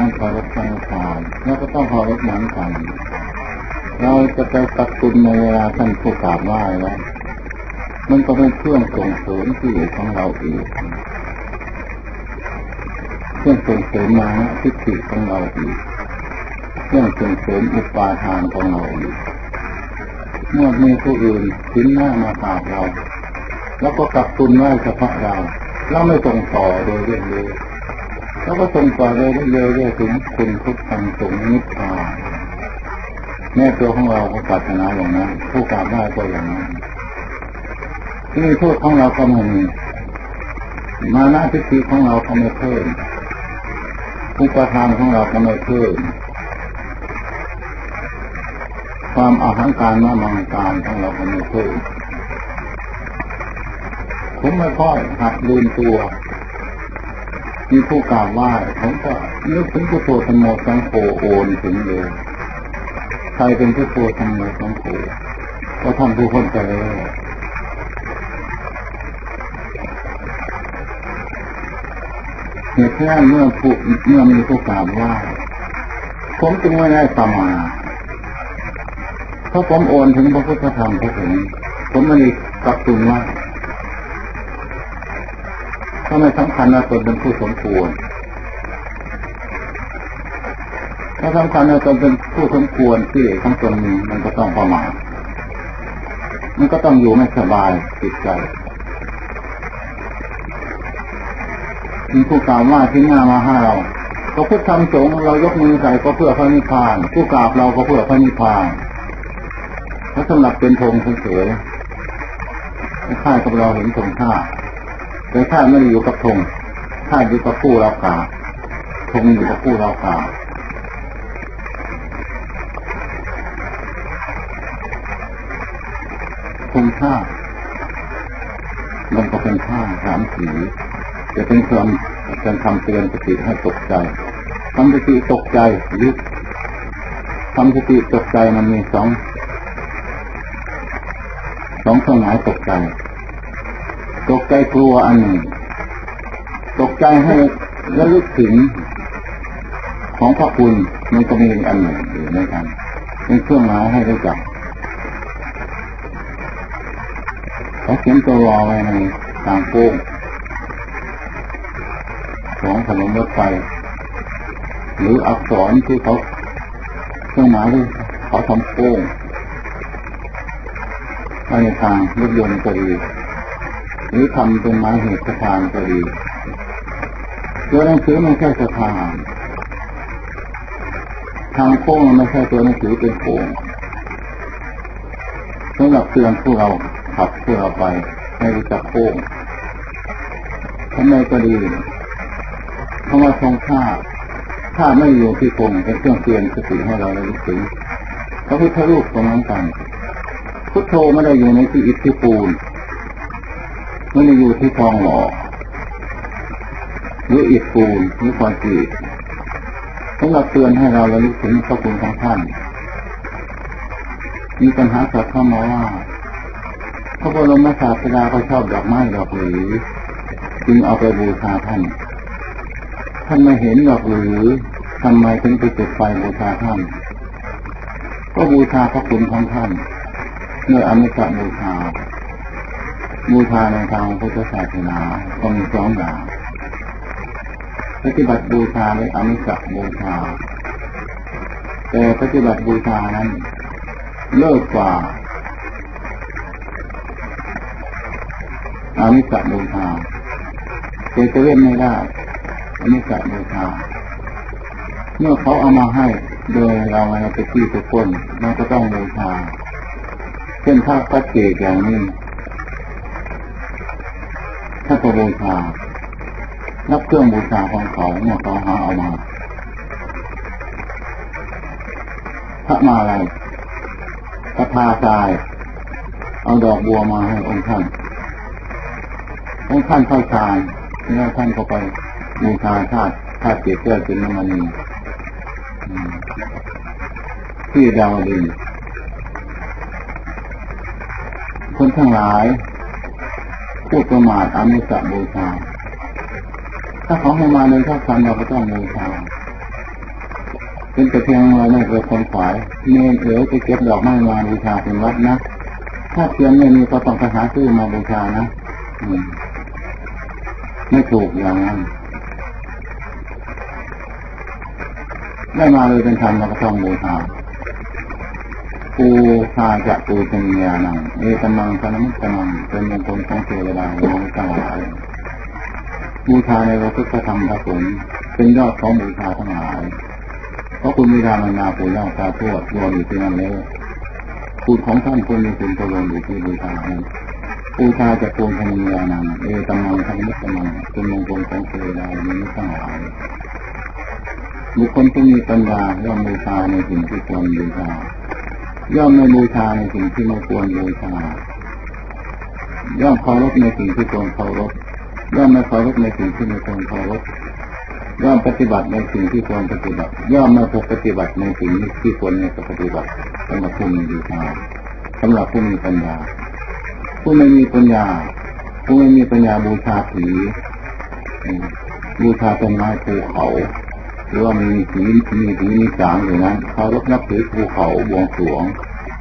เคารพพระนิพพานแล้วก็ต้องเคารพเหมือนกันเราจะไปกักตุนในเวลาท่านผู้กราบไหว้แล้วมันก็เป็นเครื่องส่งเสริมที่อยู่ของเราอีกเครื่องส่งเสริมมานะทิฏฐิของเราอีกเครื่องส่งเสริมอุปาทานของเราอีกเมื่อมีผู้อื่นทิ้งหน้ามากราบเราแล้วก็กักตุนไว้เฉพาะเราไม่ส่งต่อโดยเรื่อยๆแล้วก็ส่งต่อเลยเรื่อยๆถึงคุณพุทธังสงฆ์นิพพานแม่ตัวของเราก็ปรารถนาอย่างนั้นผู้กราบไหว้ก็อย่างนั้นที่โทษของเราก็ไม่มีมานะทิฏฐิของเราก็ไม่เพิ่มอุปทานของเราก็ไม่เพิ่มความอหังการมามังการของเราก็ไม่เพิ่มผมไม่ค่อยหัดลืมตัวมีผู้กล่าวว่าผมก็นึกถึงพุทโธธัมโมสังโฆโอนถึงเลยใครเป็นพุทโธธัมโมสังโฆก็ท่านผู้พ้นไปแล้วเหตุนั้นเมื่อมีผู้กล่าวว่าผมจึงไม่ได้ประมาทเพราะผมโอนถึงพระพุทธธรรมพระสงฆ์ผมไม่ได้กักตุนว่าถ้าไม่สำคัญว่าตนเป็นผู้สมควรถ้าสำคัญว่าตนเป็นผู้สมควรที่ทั้งตนมีมันก็ต้องประมาทมันก็ต้องอยู่ไม่สบายจิตใจมีผู้กล่าวว่าทิ้งหน้ามาให้เราก็พุทธธรรมสงฆ์เรายกมือใส่ก็เพื่อพระนิพพานผู้กราบเราก็เพื่อพระนิพพานถ้าสำหรับเป็นธงเฉยๆค่ายกับเราเห็นธงท่าแต่ถ้าไม่ได้อยู่กับธงถ้าอยู่กับผู้เรากราบธงอยู่กับผู้เรากราบธงท่ามันก็เป็นท่าสามสีจะเป็นการทำเตือนสติให้ตกใจทำสติตกใจหรือทำสติตกใจมันมีสองเครื่องหมายตกใจกลัวอันหนึ่งตกใจให้ระลึกถึงของพระคุณมันก็มีอันหนึ่งอยู่ในกันเป็นเครื่องหมายให้รู้จักเขาเขียนตัวรอไว้ในทางโค้งของถนนรถไฟหรืออักษรที่เขาเครื่องหมายที่เขาทำโค้งในทางรถยนต์ก็ดีหรือทำเป็นไม้เหตุสะพานก็ดีตัวหนังสือไม่ใช่สะพานทางโค้งไม่ใช่ตัวหนังสือเป็นโค้งสำหรับเตือนพวกเราขับพวกเราไปให้รู้จักโค้งทำไมก็ดีเพราะว่าทรงถ้าไม่อยู่ที่โค้งเป็นเครื่องเตือนสติให้เราระลึกถึงพระพุทธรูปตรงนั้นกันพุทโธไม่ได้อยู่ในที่อิฐที่ปูนไม่ได้อยู่ที่ทองหล่อหรืออิฐปูนหรือคอนกรีตสำหรับเตือนให้เราระลึกถึงพระคุณของท่านมีปัญหาสัตว์เข้ามาว่าพระบรมศาสดาเขาชอบดอกไม้ดอกหรือจึงเอาไปบูชาท่านไม่เห็นดอกหรือทำไมถึงไปจุดไฟบูชาท่านก็บูชาพระคุณของท่านเมื่ออมิตรบูชาในทางพุทธศาสนาก็มีสองอย่างปฏิบัติบูชาและอมิตรบูชาแต่ปฏิบัติบูชานั้นเลิศกว่าอมิตรบูชาจะเล่นไม่ได้อมิตรบูชาเมื่อเขาเอามาให้โดยเราไปที่ทุกคนเราก็ต้องบูชาเช่นถ้าพระเกศอย่างนี้ถ้าจะบูชารับเครื่องบูชาของเขาเมื่อเขาหาเอามาพระมาอะไรพระทาทรายเอาดอกบัวมาให้องค์ท่านเข้าฌานแล้วท่านก็ไปบูชาธาตุเกศแก้วเป็นน้ำมันที่ดาวดึงคนทั้งหลายพูดประมาทอมิสบูชาถ้าเขาให้มาในท่าทางเราก็ต้องบูชาเป็นแต่เพียงเราไม่เคยคนขวายเนรไปเก็บดอกไม้มาบูชาเป็นวัดนะถ้าเทียนไม่มีก็ต้องไปหาซื้อมาบูชานะไม่ถูกอย่างนั้นได้มาเลยเป็นธรรมเราก็ต้องบูชาปูชาจะปูเป็นญาณังเอตมังพนมุตตมังเป็นมงคลของเทวดาทั้งหลายบูชาในพระพุทธธรรมพระสงฆ์เป็นยอดของบูชาทั้งหลายเพราะคุณมีธรรมนาปูย่าตาทวดรวมอยู่ที่นั่นแล้วคุณของท่านคุณมีคุณประโยชน์อยู่ที่บูชาบูชาจะปูเป็นญาณังเอตมังพนมุตตมังเป็นมงคลของเทวดาทั้งหลายบุคคลที่มีปัญญาย่อมบูชาในสิ่งที่ควรบูชาย่อมไม่บูชาในสิ่งที่ไม่ควรบูชาย่อมเคารพในสิ่งที่ควรเคารพย่อมไม่เคารพในสิ่งที่ไม่ควรเคารพย่อมปฏิบัติในสิ่งที่ควรปฏิบัติย่อมไม่ปฏิบัติในสิ่งที่ควรไม่ปฏิบัติสำหรับผู้มีบูชาสำหรับผู้มีปัญญาผู้ไม่มีปัญญาบูชาผีบูชาต้นไม้ภูเขาหรือว่ามีผีมีสางอย่างนั้นเคารพนับถือภูเขาบวงสรวง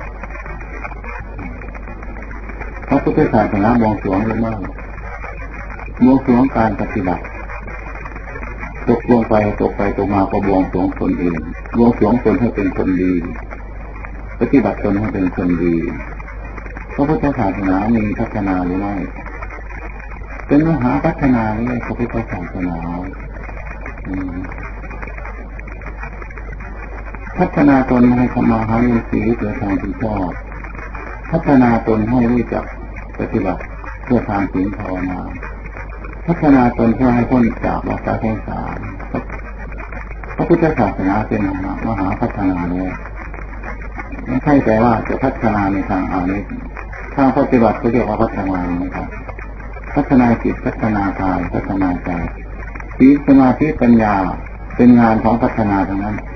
พระพุทธศาสนาบวงสรวงเลยมากบวงสรวงการปฏิบัติตกไปตกมาก็บวงสรวงตนเองบวงสรวงตนให้เป็นคนดีปฏิบัติตนให้เป็นคนดีพระพุทธศาสนามีพัฒนาหรือไม่เป็นมหาพัฒนาเลยพระพุทธศาสนาพัฒนาตนให้เข้ามาหาเรื่องชีวิตโดยทางที่ชอบพัฒนาตนให้รู้จักปฏิบัติเพื่อทางศีลภาวนาพัฒนาตนเพื่อให้พ้นจากวัฏสงสารพระพุทธศาสนาเป็นมหาพัฒนาเลยไม่ใช่แต่ว่าจะพัฒนาในทางอามิสทางปฏิบัติก็เรียกว่าพัฒนานะครับพัฒนาจิตพัฒนากายพัฒนาใจศีลสมาธิปัญญาเป็นงานของพัฒนาทั้งนั้น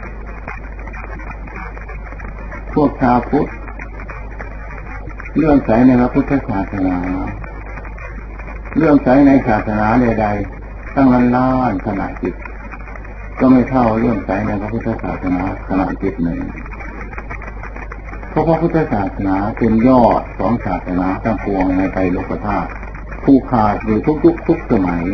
พวกชาวพุทธเลื่อมใสในพระพุทธศาสนาเลื่อมใสในศาสนาใดๆตั้งล้านขณะจิตก็ไม่เท่าเลื่อมใสในพระพุทธศาสนาขณะจิตหนึ่งเพราะพระพุทธศาสนาเป็นยอดของศาสนาทั้งปวงในไตรโลกธาตุผู้ขาดอยู่ทุกยุคทุกสมัย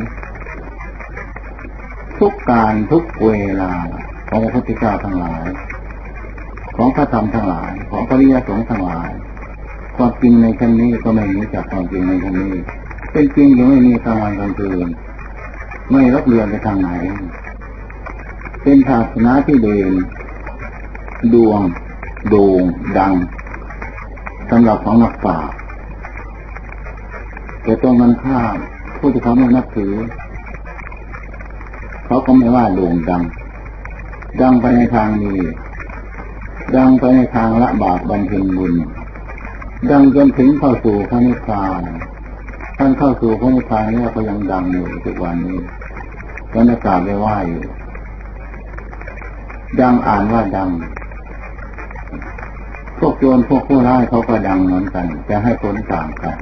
ทุกการทุกเวลาของพระพุทธเจ้าทั้งหลายของพระธรรมทั้งหลายของพระอริยสงฆ์ทั้งหลายความจริงในชั้นนี้ก็ไม่มีจากความจริงในชั้นนี้เป็นจริงอยู่ไม่มีกลางวันกลางคืนไม่รับเรือนไปทางไหนเป็นศาสนาที่เด่นดวงโด่งดังสำหรับของนักปราชญ์แต่ตรงนั้นข้ามผู้ที่เขาไม่นับถือเขาก็ไม่ว่าโด่งดังไปในทางนี้ดังไปในทางละบาปบำเพ็ญบุญดังจนถึงเข้าสู่พระนิพพานท่านเข้าสู่พระนิพพานนี่ก็ยังดังอยู่ทุกวันนี้บรรยากาศไปว่าอยู่ดังอ่านว่าดังพวกโจรพวกผู้ร้ายเขาก็ดังเหมือนกันจะให้ผลต่างกัน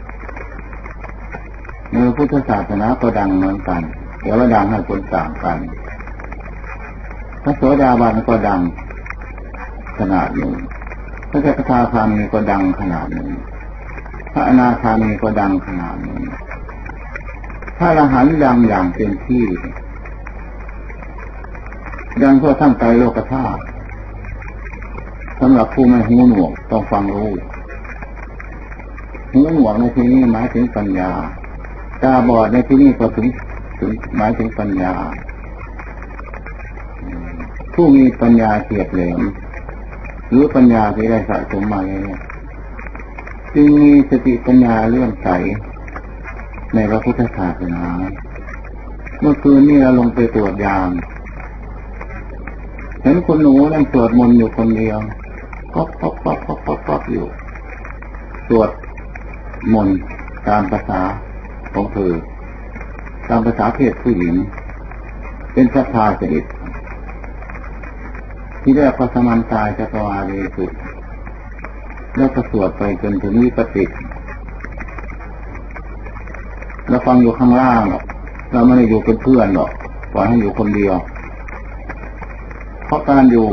ในพุทธศาสนาก็ดังเหมือนกันแต่ว่าดังให้ผลต่างกันพระโสดาบันก็ดังขนาดหนึ่งพระสกทาคามีก็ดังขนาดหนึ่งพระอนาคามีก็ดังขนาดหนึ่งพระอรหันต์ดังอย่างเต็มที่ดังทั่วทั้งไตรโลกธาตุสำหรับผู้ไม่หูหนวกต้องฟังรู้หูหนวกในที่นี้หมายถึงปัญญาตาบอดในที่นี้ก็ถึงหมายถึงปัญญาผู้มีปัญญาเฉียบแหลมหรือปัญญาที่ได้สะสมมาแล้วจึงมีสติปัญญาเลื่อมใสในพระพุทธศาสนาเมื่อคืนนี้เราลงไปตรวจยามเห็นคนหนูนั่งสวดมนต์อยู่คนเดียวก๊อกอยู่สวดมนต์ตามภาษาของเธอตามภาษาเพศผู้หญิงเป็นศรัทธาจริตที่แรกพระสมันตายจักรวาเลสุแล้วก็สวดไปจนถึงวิปติเราฟังอยู่ข้างล่างหรอกเราไม่ได้อยู่เป็นเพื่อนหรอกปล่อยให้อยู่คนเดียวพราะการอยู่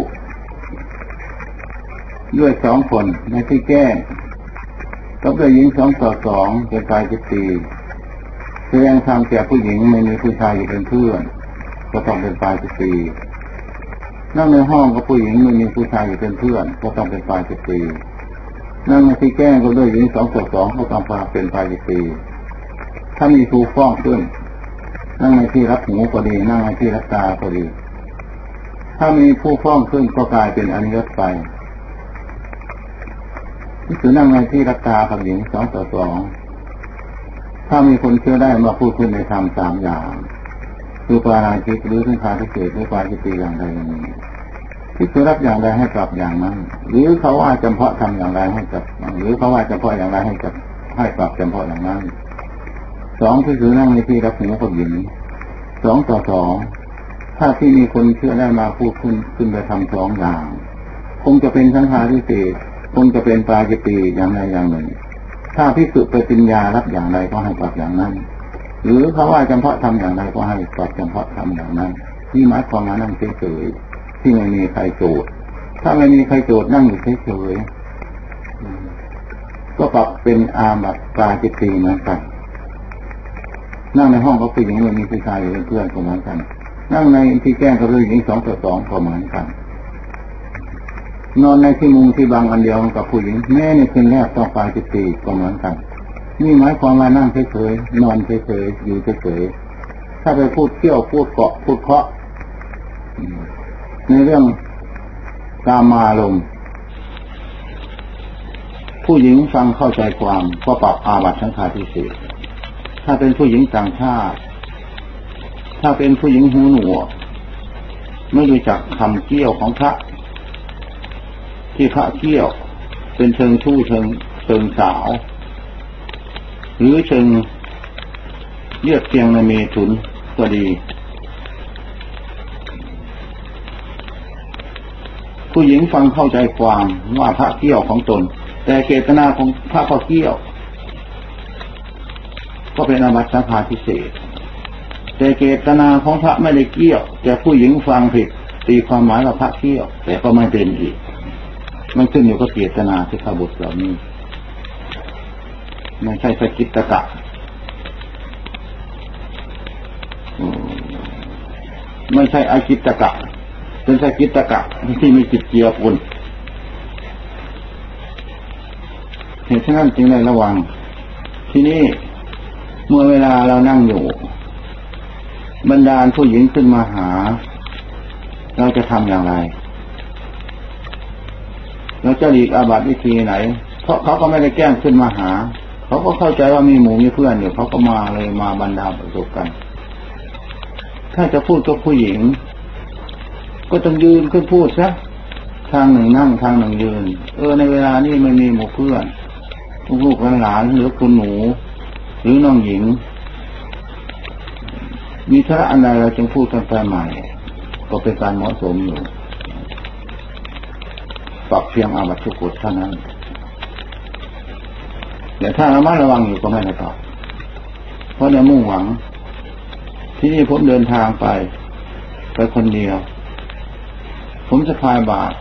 ด้วยสองคนในที่แจ้งกับด้วยหญิง2:2เป็นกายจิตตีแสดงธรรมแก่ผู้หญิงไม่มีผู้ชายอยู่เป็นเพื่อนก็ต้องเป็นกายจิตตีนั่งในห้องกับผู้หญิงไม่มีผู้ชายอยู่เป็นเพื่อนก็ต้องเป็นกายจิตตีนั่งในที่แจ้งก็ด้วยหญิง2:2ก็ต้องเป็นกายจิตตีถ้ามีครูฟ้องขึ้นนั่งในที่รับหูก็ดีนั่งในที่รับตาก็ดีถ้ามีผู้ฟ้องขึ้นก็กลายเป็นอนิยตไปนี่คือนั่งในที่รับตากับหญิง2:2ถ้ามีคนเชื่อได้มาพูดขึ้นในธรรม3อย่างคือปาราชิกหรือสังขารทิเศษหรือปาจิตติอย่างใดอย่างหนึ่งที่คือรับอย่างใดให้กลับอย่างนั้นหรือเขาว่าจำเพาะทำอย่างไรให้กลับหรือเขาว่าจำเพาะอย่างไรให้กลับจำเพาะอย่างนั้น2คือนั่งในที่รับหูกับหญิง2:2ถ้าที่มีคนเชื่อได้มาพูดขึ้นไปทำ2อย่างคงจะเป็นสังขารทิเศษคงจะเป็นปาจิตติอย่างใดอย่างหนึ่งถ้าภิกษุปฏิญญารับอย่างใดก็ให้กลับอย่างนั้นหรือเขาว่าจำเพาะทำอย่างไรก็ให้กลับจำเพาะทำอย่างนั้นนี่หมายความว่านั่งเฉยๆที่ไม่มีใครโจทย์ถ้าไม่มีใครโจทย์นั่งอยู่เฉยๆก็ปรับเป็นอาบัติปาจิตติเหมือนกันนั่งในห้องกับผู้หญิงไม่มีผู้ชายอยู่เป็นเพื่อนก็เหมือนกันนั่งในที่แจ้งกับผู้หญิง2:2ก็เหมือนกันนอนในที่มุงที่บางอันเดียวกับผู้หญิงแม้ในคืนแรกต้องปาจิตติก็เหมือนกันนี่หมายความว่านั่งเฉยๆนอนเฉยๆอยู่เฉยๆถ้าไปพูดเที่ยวพูดเกาะพูดเคาะในเรื่องกามารมณ์ผู้หญิงฟังเข้าใจความก็ปรับอาบัติสังฆาทิเศษถ้าเป็นผู้หญิงต่างชาติถ้าเป็นผู้หญิงหูหนวกไม่รู้จักคำเกี้ยวของพระที่พระเกี้ยวเป็นเชิงชู้เชิงสาวหรือเชิงเรียกเพียงในเมถุนก็ดีผู้หญิงฟังเข้าใจความว่าพระเกี้ยวของตนแต่เจตนาของพระก็เกี้ยวก็เป็นอาบัติสังฆาทิเศษแต่เจตนาของพระไม่ได้เกี้ยวแต่ผู้หญิงฟังผิดตีความหมายว่าพระเกี้ยวแต่ก็ไม่เป็นอีกมันขึ้นอยู่กับเจตนาที่ข้าบทเหล่านี้ไม่ใช่สกิตตกะไม่ใช่อากิตตกะเป็นสกิตตกะที่มีจิตเจือปนเหตุฉะนั้นจึงได้ระวังที่นี่เมื่อเวลาเรานั่งอยู่บรรดาผู้หญิงขึ้นมาหาเราจะทำอย่างไรเราจะหลีกอาบัติวิธีไหนเพราะเขาก็ไม่ได้แกล้งขึ้นมาหาเขาก็เข้าใจว่ามีหมู่มีเพื่อนอยู่เขาก็มาเลยมาบรรดาประสบกันถ้าจะพูดกับผู้หญิงก็ต้องยืนขึ้นพูดซะทางหนึ่งนั่งทางหนึ่งยืนในเวลานี้ไม่มีหมู่เพื่อนลูกหลานหรือคุณหนูหรือน้องหญิงมีธุระอันใดเราจึงพูดกันไปใหม่ก็เป็นการเหมาะสมอยู่ปรับเพียงอาบัติทุกกฎเท่านั้นแต่ถ้าระมัดระวังอยู่ก็ไม่ได้ตอบเพราะในมุ่งหวังที่นี่ผมเดินทางไปคนเดียวผมสะพายบาตร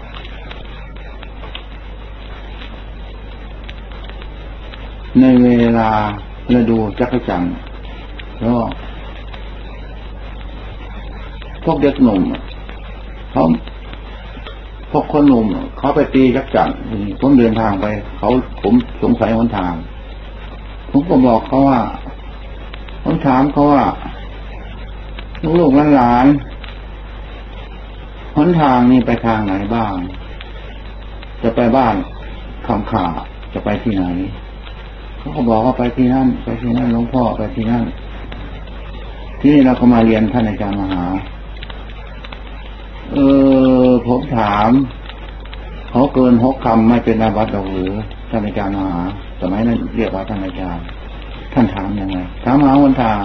ในเวลาฤดูจักจั่นแล้วพวกเด็กหนุ่มพวกคนหนุ่มเขาไปตีจักจั่นผมเดินทางไปผมสงสัยหนทางผมก็บอกเขาว่าผมถามเขาว่าลูกหลานหนทางนี่ไปทางไหนบ้างจะไปบ้านคำขาจะไปที่ไหนเขาก็บอกว่าไปที่นั่นหลวงพ่อไปที่นั่นที่นี่เราก็มาเรียนท่านอาจารย์มหาผมถามเขาเกิน6 คำไม่เป็นอาบัติหรือท่านอาจารย์มหาสมัยนั้นเรียกว่าท่านอาจารย์ท่านถามยังไงถามหาหนทาง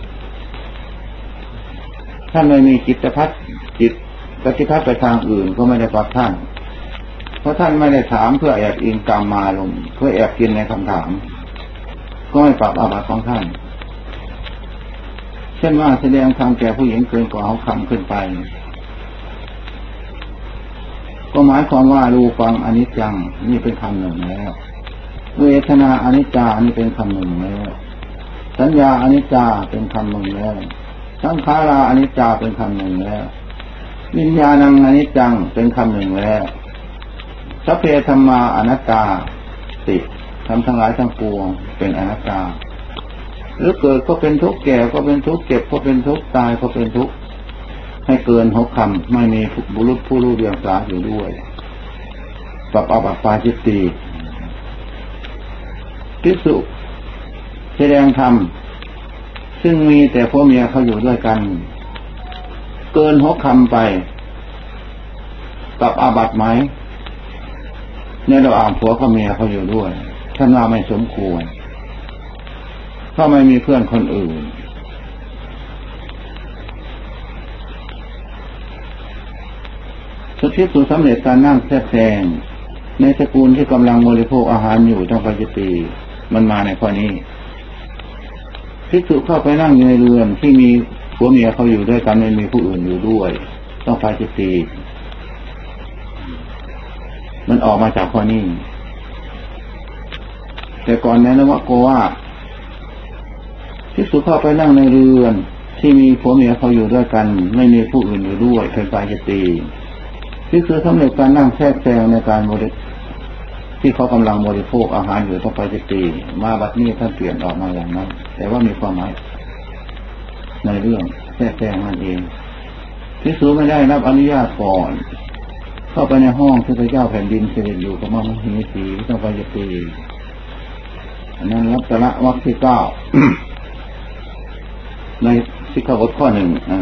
ท่านไม่มีจิตปฏิพัทธ์ไปทางอื่นก็ไม่ได้ปรับท่านเพราะท่านไม่ได้ถามเพื่อแอบอิงกรรมมาลงเพื่อแอบกินในคำถามก็ไม่ปรับอาบัติของท่านเช่นว่าแสดงธรรมแก่ผู้หญิงเกินกว่า6 คำขึ้นไปก็หมายความว่ารูปังอนิจจังนี่เป็นคำหนึ่งแล้วเวทนาอนิจจานี่เป็นคำหนึ่งแล้วสัญญาอนิจจาเป็นคำหนึ่งแล้วสังขาราอนิจจาเป็นคำหนึ่งแล้ววิญญาณังอนิจจังเป็นคำหนึ่งแล้วสัพเพธัมมาอนัตตาติทำทั้งหลายทั้งปวงเป็นอนัตตาหรือเกิดก็เป็นทุกข์แก่ก็เป็นทุกข์เจ็บก็เป็นทุกข์ตายก็เป็นทุกข์ให้เกิน6 คำไม่มีบุรุษผู้รู้เรียงสาอยู่ด้วยปรับอาบัติปาจิตตีภิกษุแสดงธรรมซึ่งมีแต่ผัวเมียเขาอยู่ด้วยกันเกิน6 คำไปปรับอาบัติไหมในระหว่างผัวกับเมียเขาอยู่ด้วยท่านว่าไม่สมควรเพราะไม่มีเพื่อนคนอื่นภิกษุสำเร็จการนั่งแทรกแซงในตระกูลที่กำลังบริโภคอาหารอยู่ต้องปาจิตตีมันมาในข้อนี้ภิกษุเข้าไปนั่งในเรือนที่มีผัวเมียเขาอยู่ด้วยกันไม่มีผู้อื่นอยู่ด้วยต้องปาจิตตีมันออกมาจากข้อนี้แต่ก่อนนั้นนะว่าโกว่าภิกษุเข้าไปนั่งในเรือนที่มีผัวเมียเขาอยู่ด้วยกันไม่มีผู้อื่นอยู่ด้วยเป็นปาจิตตีภิกษุสำเร็จการนั่งแทรกแซงในการที่เขากำลังบริโภคอาหารอยู่ต้องปาจิตตีมาบัดนี้ท่านเปลี่ยนออกมาอย่างนั้นแต่ว่ามีความหมายในเรื่องแทรกแซงนั่นเองภิกษุไม่ได้รับอนุญาตก่อนเข้าไปในห้องที่พระเจ้าแผ่นดินเสด็จอยู่กับมหาหิสีต้องปาจิตตีอันนั้นลักษณะวรรคที่ 9ในสิกขาบทข้อ 1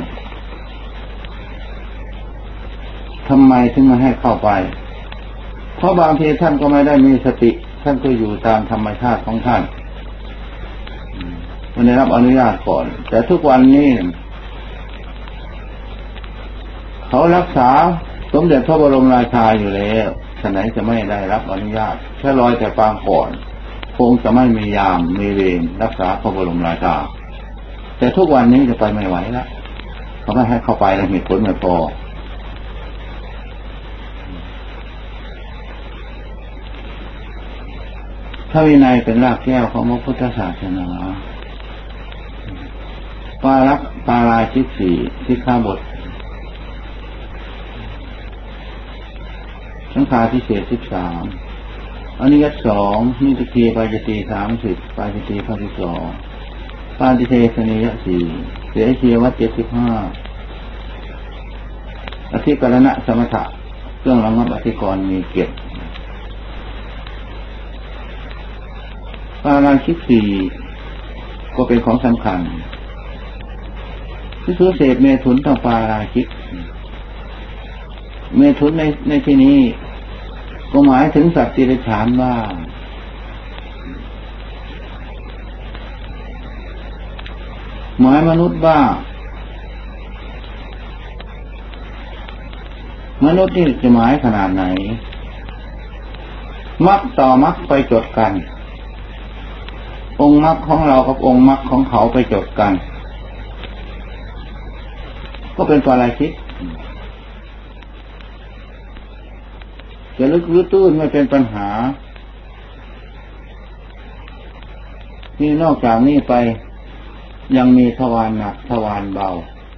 ทำไมถึงไม่ให้เข้าไปเพราะบางทีท่านก็ไม่ได้มีสติท่านก็อยู่ตามธรรมชาติของท่านไม่ได้รับอนุญาตก่อนแต่ทุกวันนี้เขารักษาสมเด็จพระบรมราชาอยู่แล้วฉะนั้นจะไม่ได้รับอนุญาตแค่ลอยแต่ปางก่อนคงจะไม่มียามมีเวรรักษาพระบรมราชาแต่ทุกวันนี้จะไปไม่ไหวแล้วเขาไม่ให้เข้าไปแล้วเหตุผลไม่พอพระวินัยเป็นรากแก้วของพระพุทธศาสนาปาราชิก 4สิกขาบทสังฆาทิเศษ 13อนิยัต 2นิติเกปาจิตตี 30ปาจิตตีข้อที่ 2ปาติเทสนิยะ 4เสียชีวัต 75อธิกรณะสมถะเครื่องระงับอธิกรณ์มีเกียรติปาราชิก 4ก็เป็นของสำคัญภิกษุเสพเมถุนต้องปาราชิกเมถุนในที่นี้ก็หมายถึงสัตว์ติเรกฉานบ้างหมายมนุษย์บ้างมนุษย์นี่จะหมายขนาดไหนมรรคต่อมรรคไปจดกันองค์มรรคของเรากับองค์มรรคของเขาไปจดกันก็เป็นปาราชิกจะลึกหรือตื้นไม่เป็นปัญหานี่นอกจากนี้ไปยังมีทวารหนักทวารเบา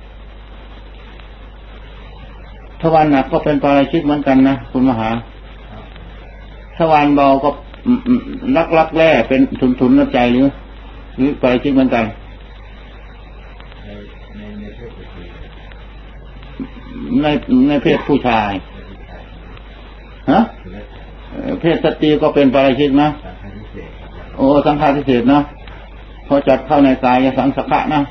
ทวารหนักก็เป็นปาราชิกเหมือนกันนะคุณมหาทวารเบาก็ลักแร่เป็นทุนน้ำใจหรือปาราชิกเหมือนกันในเพศผู้ชายฮะเพศสตรีก็เป็นปาราชิกนะโอ้สังฆาทิเศษนะพอจัดเข้าในกายสังสกะนะ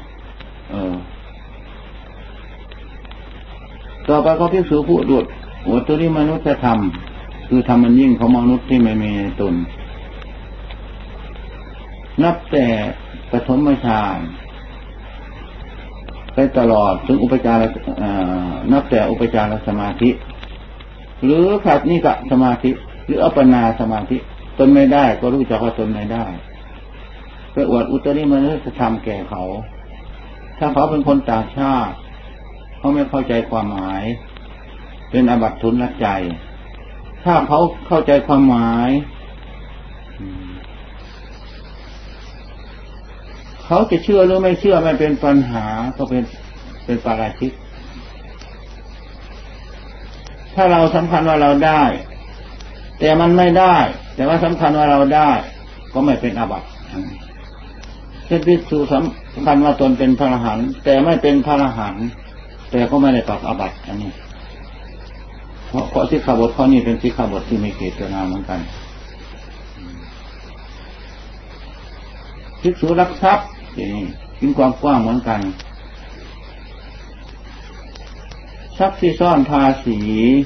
ต่อไปก็ภิกษุผู้ดุจตัวนี้มนุษย์ธรรมคือธรรมมันยิ่งของมนุษย์ที่ไม่มีตนนับแต่ปฐมฌานไปตลอดถึงอุปจารนับแต่อุปจารสมาธิหรือขัดนิกะสมาธิหรืออัปปนาสมาธิตนไม่ได้ก็รู้จักว่าตนไม่ได้ไปอวดอุตริมนุษยธรรมแก่เขาถ้าเขาเป็นคนต่างชาติเขาไม่เข้าใจความหมายเป็นอาบัติทุนละใจถ้าเขาเข้าใจความหมายเขาจะเชื่อหรือไม่เชื่อไม่เป็นปัญหาก็เป็นปาราชิกถ้าเราสำคัญว่าเราได้แต่มันไม่ได้แต่ว่าสำคัญว่าเราได้ก็ไม่เป็นอาบัติเช่นภิกษุสำคัญว่าตนเป็นพระอรหันต์แต่ไม่เป็นพระอรหันต์แต่ก็ไม่ได้ปรับอาบัติอันนี้เพราะสิกขาบทข้อนี้เป็นสิกขาบทที่มีเจตนาเหมือนกันภิกษุรักทรัพย์นี่กินความกว้างเหมือนกันทรัพย์ที่ซ่อนภาษี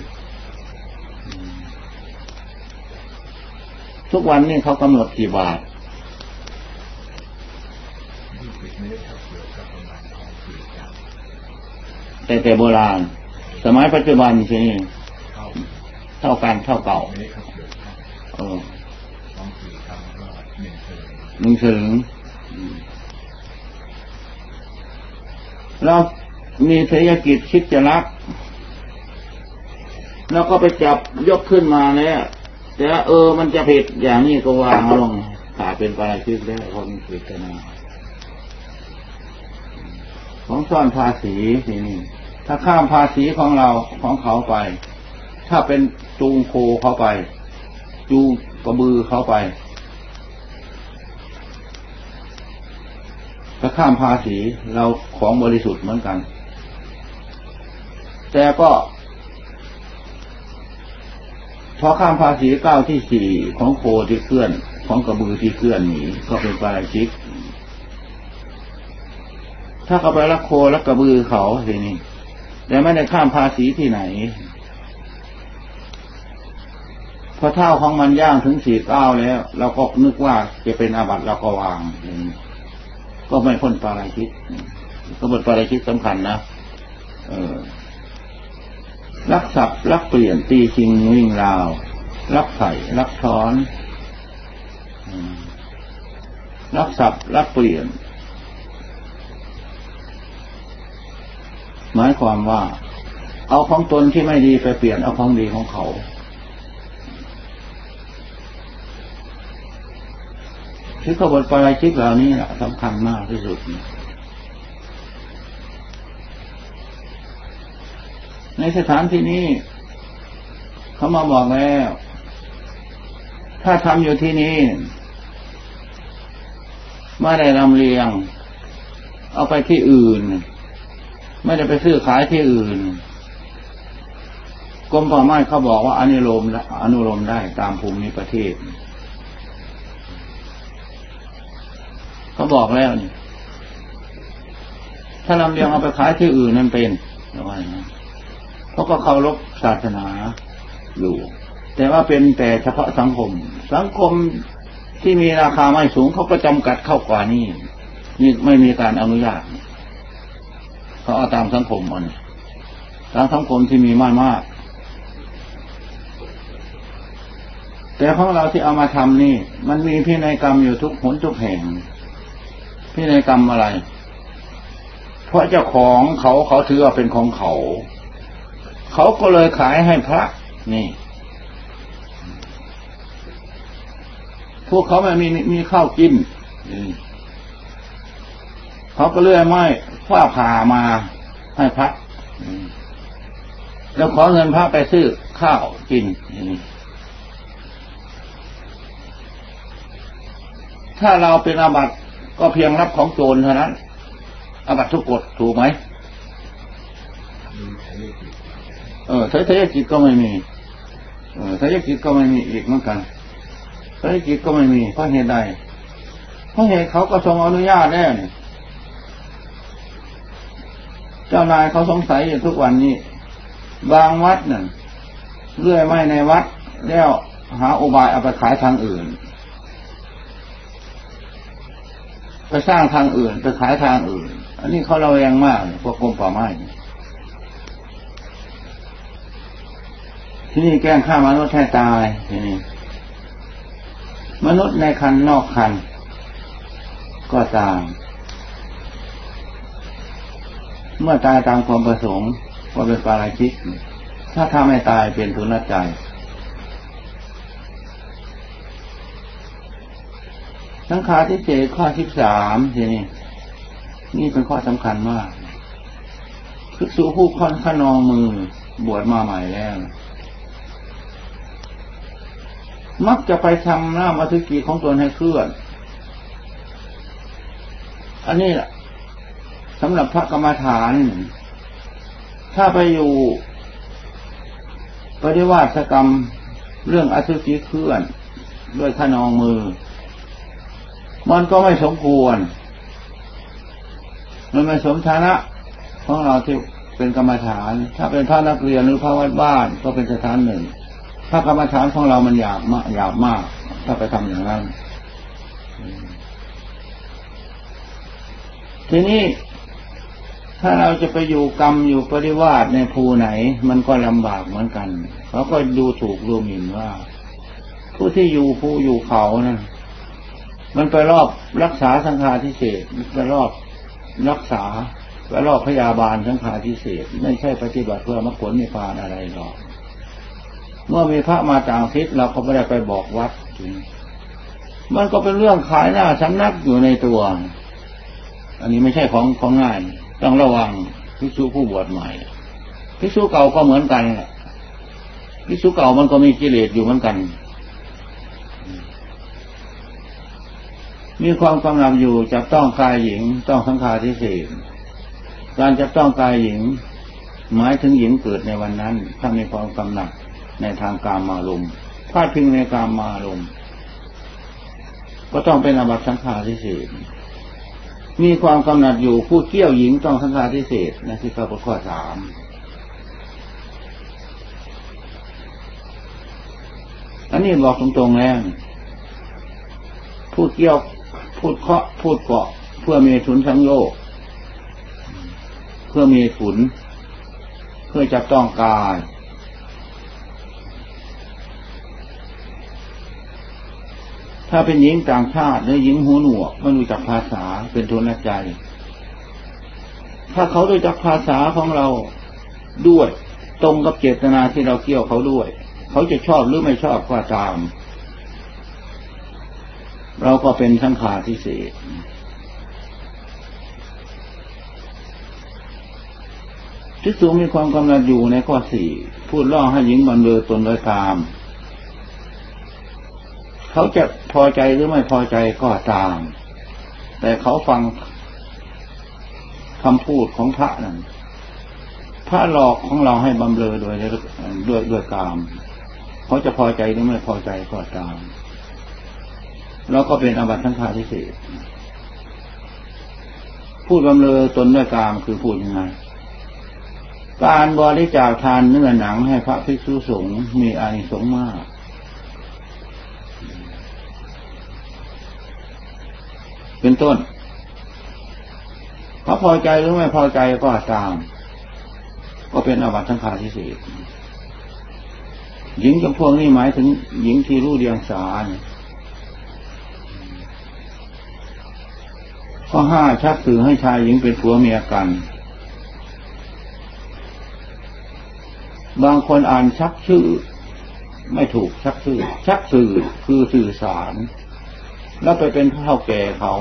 ทุกวันนี้เขากำหนดกี่บาทแต่โบราณสมัยปัจจุบันสิเท่ากันเท่าเก่าหนึ่งสลึงเรามีเศรษฐกิจคิดจะรักแล้วก็ไปจับยกขึ้นมาเนี่ยแต่มันจะผิดอย่างนี้ก็วางลงขาเป็นปาราชิกได้คนผิดนะของซ่อนภาษีสินี่ถ้าข้ามภาษีของเราของเขาไปถ้าเป็นจูงโคเขาไปจูงกระบือเขาไปถ้าข้ามภาษีเราของบริสุทธิ์เหมือนกันแต่ก็พอข้ามภาษีก้าวที่สี่ของโคที่เคลื่อนของกระบือที่เคลื่อนหนีก็เป็นปาราชิกถ้าเขาไปลักโคลักกระบือเขาทีนี้แต่ไม่ได้ข้ามภาษีที่ไหนพอเท่าของมันย่างถึง49แล้วเราก็นึกว่าจะเป็นอาบัติเราก็วางก็ไม่พ้นปาราชิกก็เป็นปาราชิกสำคัญนะลักทรัพย์ลักเปลี่ยนตีชิงวิ่งราวลักไถ่ลักช้อนลักทรัพย์ลักเปลี่ยนหมายความว่าเอาของตนที่ไม่ดีไปเปลี่ยนเอาของดีของเขาที่ขบวนปาราชิกเหล่านี้แหละสำคัญมากที่สุดในสถานที่นี้เขามาบอกแล้วถ้าทำอยู่ที่นี้ไม่ได้ลำเลียงเอาไปที่อื่นไม่ได้ไปซื้อขายที่อื่นกรมป่าไม้เขาบอกว่าอนุโลมได้ตามภูมิประเทศเขาบอกแล้วนี่ถ้าลำเลียงเอาไปขายที่อื่นนั่นเป็นอะไรนะเขาก็เคารพศาสนาอยู่แต่ว่าเป็นแต่เฉพาะสังคมที่มีราคาไม่สูงเขาก็จำกัดเข้ากว่านี่ไม่มีการอนุญาตเขาเอาตามสังคมมันตามสังคมที่มีมากแต่ของเราที่เอามาทำนี่มันมีพินัยกรรมอยู่ทุกหนทุกแห่งพินัยกรรมอะไรเพราะเจ้าของเขาถือว่าเป็นของเขาก็เลยขายให้พระนี่พวกเขาไม่มีข้าวกินเขาก็เลื่อยไม้ฟ้าผ่ามาให้พระแล้วขอเงินพระไปซื้อข้าวกินถ้าเราเป็นอาบัติก็เพียงรับของโจรเท่านั้นอาบัติทุกกฎถูกไหมทายจิตก็ไม่มีทายจิตก็ไม่มีอีกเหมือนกันทายจิตก็ไม่มีเพราะเหตุใดเพราะเหตุเขาก็ทรงอนุญาตแน่เจ้านายเขาสงสัยอยู่ทุกวันนี้บางวัดนั่นเลื่อยไม้ในวัดแล้วหาอุบายเอาไปขายทางอื่นไปสร้างทางอื่นไปขายทางอื่นอันนี้เขาระแวงมากพวกกรมป่าไม้ที่นี่แกล้งฆ่ามนุษย์ให้ตายที่นี่มนุษย์ในคันนอกคันก็ตามเมื่อตายตามความประสงค์ก็เป็นปาราชิกถ้าทำให้ตายเป็นทุนใจสังฆาทิเศษข้อ13ทีนี้นี่เป็นข้อสำคัญมากภิกษุผู้ขนองมือบวชมาใหม่แล้วมักจะไปทำหน้ามัทุกีของตนให้เคลื่อนอันนี้แหละสำหรับพระกรรมฐานถ้าไปอยู่ปฏิวาสกรรมเรื่องอสุจิเคลื่อนด้วยขนองมือมันก็ไม่สมควรมันไม่สมฐานะของเราที่เป็นกรรมฐานถ้าเป็นพระนักเรียนหรือพระวัดบ้านก็เป็นสถานหนึ่งถ้ากรรมฐานของเรามันหยาบมากถ้าไปทำอย่างนั้นทีนี้ถ้าเราจะไปอยู่กรรมอยู่ปฏิวาสในภูไหนมันก็ลำบากเหมือนกันเขาก็ดูถูกดูหมิ่นว่าผู้ที่อยู่ภูอยู่เขานะมันไปรอบรักษาสังฆาทิเศษไปรอบรักษาไปรอบพยาบาลสังฆาทิเศษไม่ใช่ปฏิบัติเพื่อมรรคผลนิพพานอะไรหรอกเมื่อมีพระมาต่างทิศเราก็ไม่ได้ไปบอกวัดมันก็เป็นเรื่องขายหน้าสำนักอยู่ในตัวอันนี้ไม่ใช่ของง่ายต้องระวังภิกษุผู้บวชใหม่ภิกษุเก่าก็เหมือนกันแหละภิกษุเก่ามันก็มีกิเลสอยู่เหมือนกันมีความกำหนัดอยู่จับต้องกายหญิงต้องสังฆาทิเศษการจับต้องกายหญิงหมายถึงหญิงเกิดในวันนั้นถ้ามีความกำหนัดในทางกามารมณ์พลาดพิงในกามารมณ์ก็ต้องเป็นอาบัติสังฆาทิเศษมีความกำหนัดอยู่ผู้เกี่ยวหญิงต้องสังฆาทิเศษนะที่ข้อข้อ3อันนี้บอกตรงๆแล้วพูดเกี่ยวพูดเคาะพูดเกาะเพื่อมีถุนสังโยคเพื่อมีถุนเพื่อจับต้องกายถ้าเป็นหญิงต่างชาติหรือหญิงหูหนวกไม่รู้จักภาษาเป็นทุนใจถ้าเขารู้จักภาษาของเราด้วยตรงกับเจตนาที่เราเกี่ยวเขาด้วยเขาจะชอบหรือไม่ชอบก็ตามเราก็เป็นสังฆาทิเศษภิกษุมีความกำหนัดอยู่ในข้อ4พูดล่อให้หญิงบรรเลือตนโดยกามเขาจะพอใจหรือไม่พอใจก็ตามแต่เขาฟังคำพูดของพระนั้นพระหลอกของเราให้บำเรอด้วยกามเขาจะพอใจหรือไม่พอใจก็ตามแล้วก็เป็นอาบัติสังฆาทิเศษพูดบำเรอตนด้วยกามคือพูดยังไงการบริจาคทานเนื้อหนังให้พระภิกษุสงฆ์มีอานิสงส์มากเป็นต้นเขาพอใจหรือไม่พอใจก็ตามก็เป็นอาบัติสังฆาทิเศษหญิงจำพวกนี้หมายถึงหญิงที่รู้เดียงสาข้อ5ชักสื่อให้ชายหญิงเป็นผัวเมียกันบางคนอ่านชักชื่อไม่ถูกชักชื่อชักสื่อคือสื่อสารแล้วไปเป็นเฒ่าแก่เขา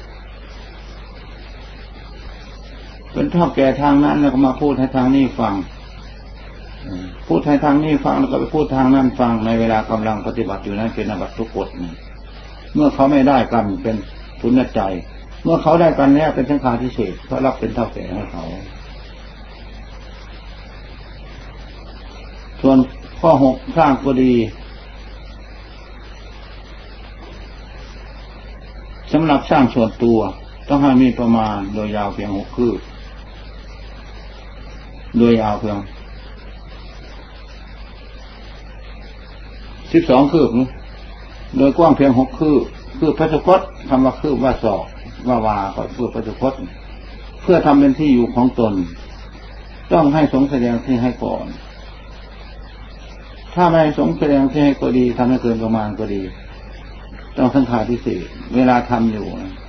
เป็นเฒ่าแก่ทางนั้นแล้วก็มาพูดให้ทางนี้ฟังพูดให้ทางนี้ฟังแล้วก็ไปพูดทางนั้นฟังในเวลากำลังปฏิบัติอยู่นั้นเป็นอาบัติทุกกฎเมื่อเขาไม่ได้กันเป็นทุนใจเมื่อเขาได้กันแล้วเป็นสังฆาทิเศษเพราะรับเป็นเฒ่าแก่ให้เขาส่วนข้อ6สร้างกุฏิสำหรับสร้างส่วนตัวต้องให้มีประมาณโดยยาวเพียง6 คืบโดยยาวเพียง12 คืบโดยกว้างเพียง6 คืบคือพระสุคตคำว่าคืบว่าศอกว่าวาก็คือพระสุคตเพื่อทำเป็นที่อยู่ของตนต้องให้สงฆ์แสดงที่ให้ก่อนถ้าไม่สงฆ์แสดงที่ให้ก็ดีทำให้เกินประมาณก็ดีต้องสังฆาทิเศษเวลาทำอยู่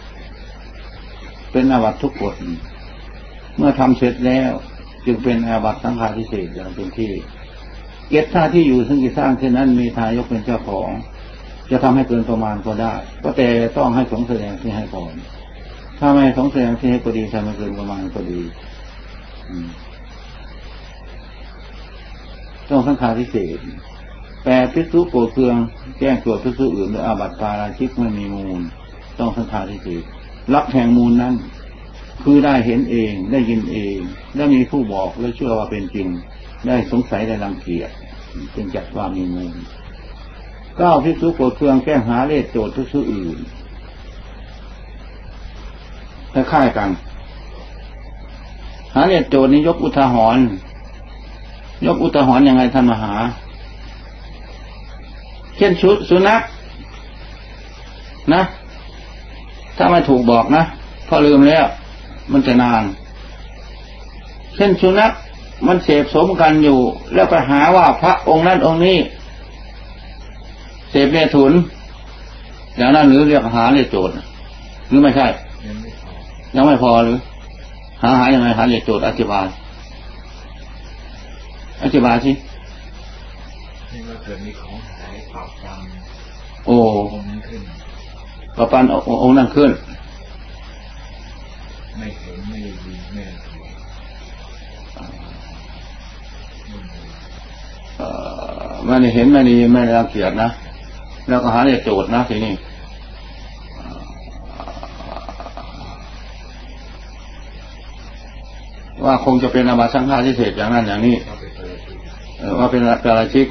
เป็นอาบัติทุกกฎเมื่อทำเสร็จแล้วจึงเป็นอาบัติสังฆาทิเศษอย่างเต็มที่เก็บท่าที่อยู่ซึ่งจะสร้างเช่นนั้นมีทายกเป็นเจ้าของจะทำให้เกินประมาณก็ได้ก็แต่ต้องให้สงฆ์แสดงที่ให้ก่อนถ้าไม่สงฆ์แสดงที่ให้ก็ดีทำให้เกินประมาณก็ดีต้องสังฆาทิเศษแต่ภิกษุโกรธเคืองแจ้งโกรธภิกษุอื่นโดยอาบัติปาราชิกไม่มีมูลต้องสังฆาทิเศษลักแห่งมูลนั้นคือได้เห็นเองได้ยินเองได้มีผู้บอกและเชื่อว่าเป็นจริงได้สงสัยได้รังเกียจจึงจัดว่ามีมูล9ภิกษุโกรธเคืองแก้หาเลสโจทย์ภิกษุอื่นคล้ายๆกันหาเลสโจทย์นี้ยกอุทาหรณ์ยังไงท่านมหาเช่นสุนัขนะถ้าไม่ถูกบอกนะพอลืมแล้วมันจะนานเช่นสุนัขมันเสพสมกันอยู่แล้วไปหาว่าพระองค์นั้นองค์นี้เสพเมถุนอย่างนั้นหรือเรียกหาเรียกโจทย์หรือไม่ใช่ยังไม่พอหรือหายังไงหาเรียกโจทย์อธิบายสินี่ว่าเกิดมีของหายปรับปันโอ้ปรับปันองค์นั้นขึ้นไม่เห็นไม่ได้ยินไม่ได้ไม่ได้เห็นไม่ได้ยินไม่ได้รังเกียจนะแล้วก็หาเรียกโจทย์นะทีนี้ว่าคงจะเป็นอาบัติสังฆาทิเศษอย่างนั้นอย่างนี้ว่าเป็นปาราชิก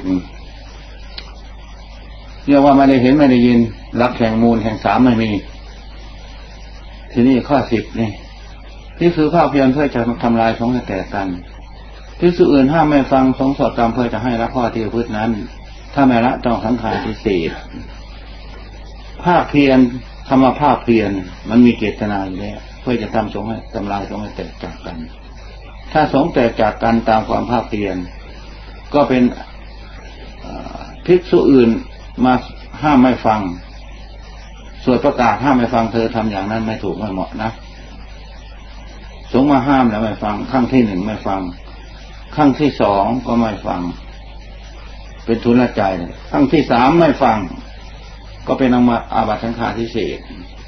เรียกว่าไม่ได้เห็นไม่ได้ยินลักแห่งมูลแห่ง3ไม่มีทีนี้ข้อ10นี่ที่คือภาพเพียรเพื่อจะทำลายสงฆ์ให้แตกกันที่สื่ออื่นห้ามไม่ฟังสงฆ์สวดกรรมเพื่อจะให้ละข้อที่พืชนั้นถ้าไม่ละต้องสังฆาทิเศษภาพเพียรคำว่าภาพเพียรมันมีเจตนาอยู่แล้วเพื่อจะทำสงฆ์ให้ทำลายสงฆ์ให้แตกจากกันถ้าสงฆ์แตกจากกันตามความภาพเพียรก็เป็นภิกษุอื่นมาห้ามไม่ฟังสวดประกาศห้ามไม่ฟังเธอทำอย่างนั้นไม่ถูกไม่เหมาะนะสงฆ์มาห้ามแล้วไม่ฟังครั้งที่1ไม่ฟังครั้งที่2ก็ไม่ฟังเป็นทุนละใจครั้งที่3ไม่ฟังก็เป็นอาบัติสังฆาทิเศษ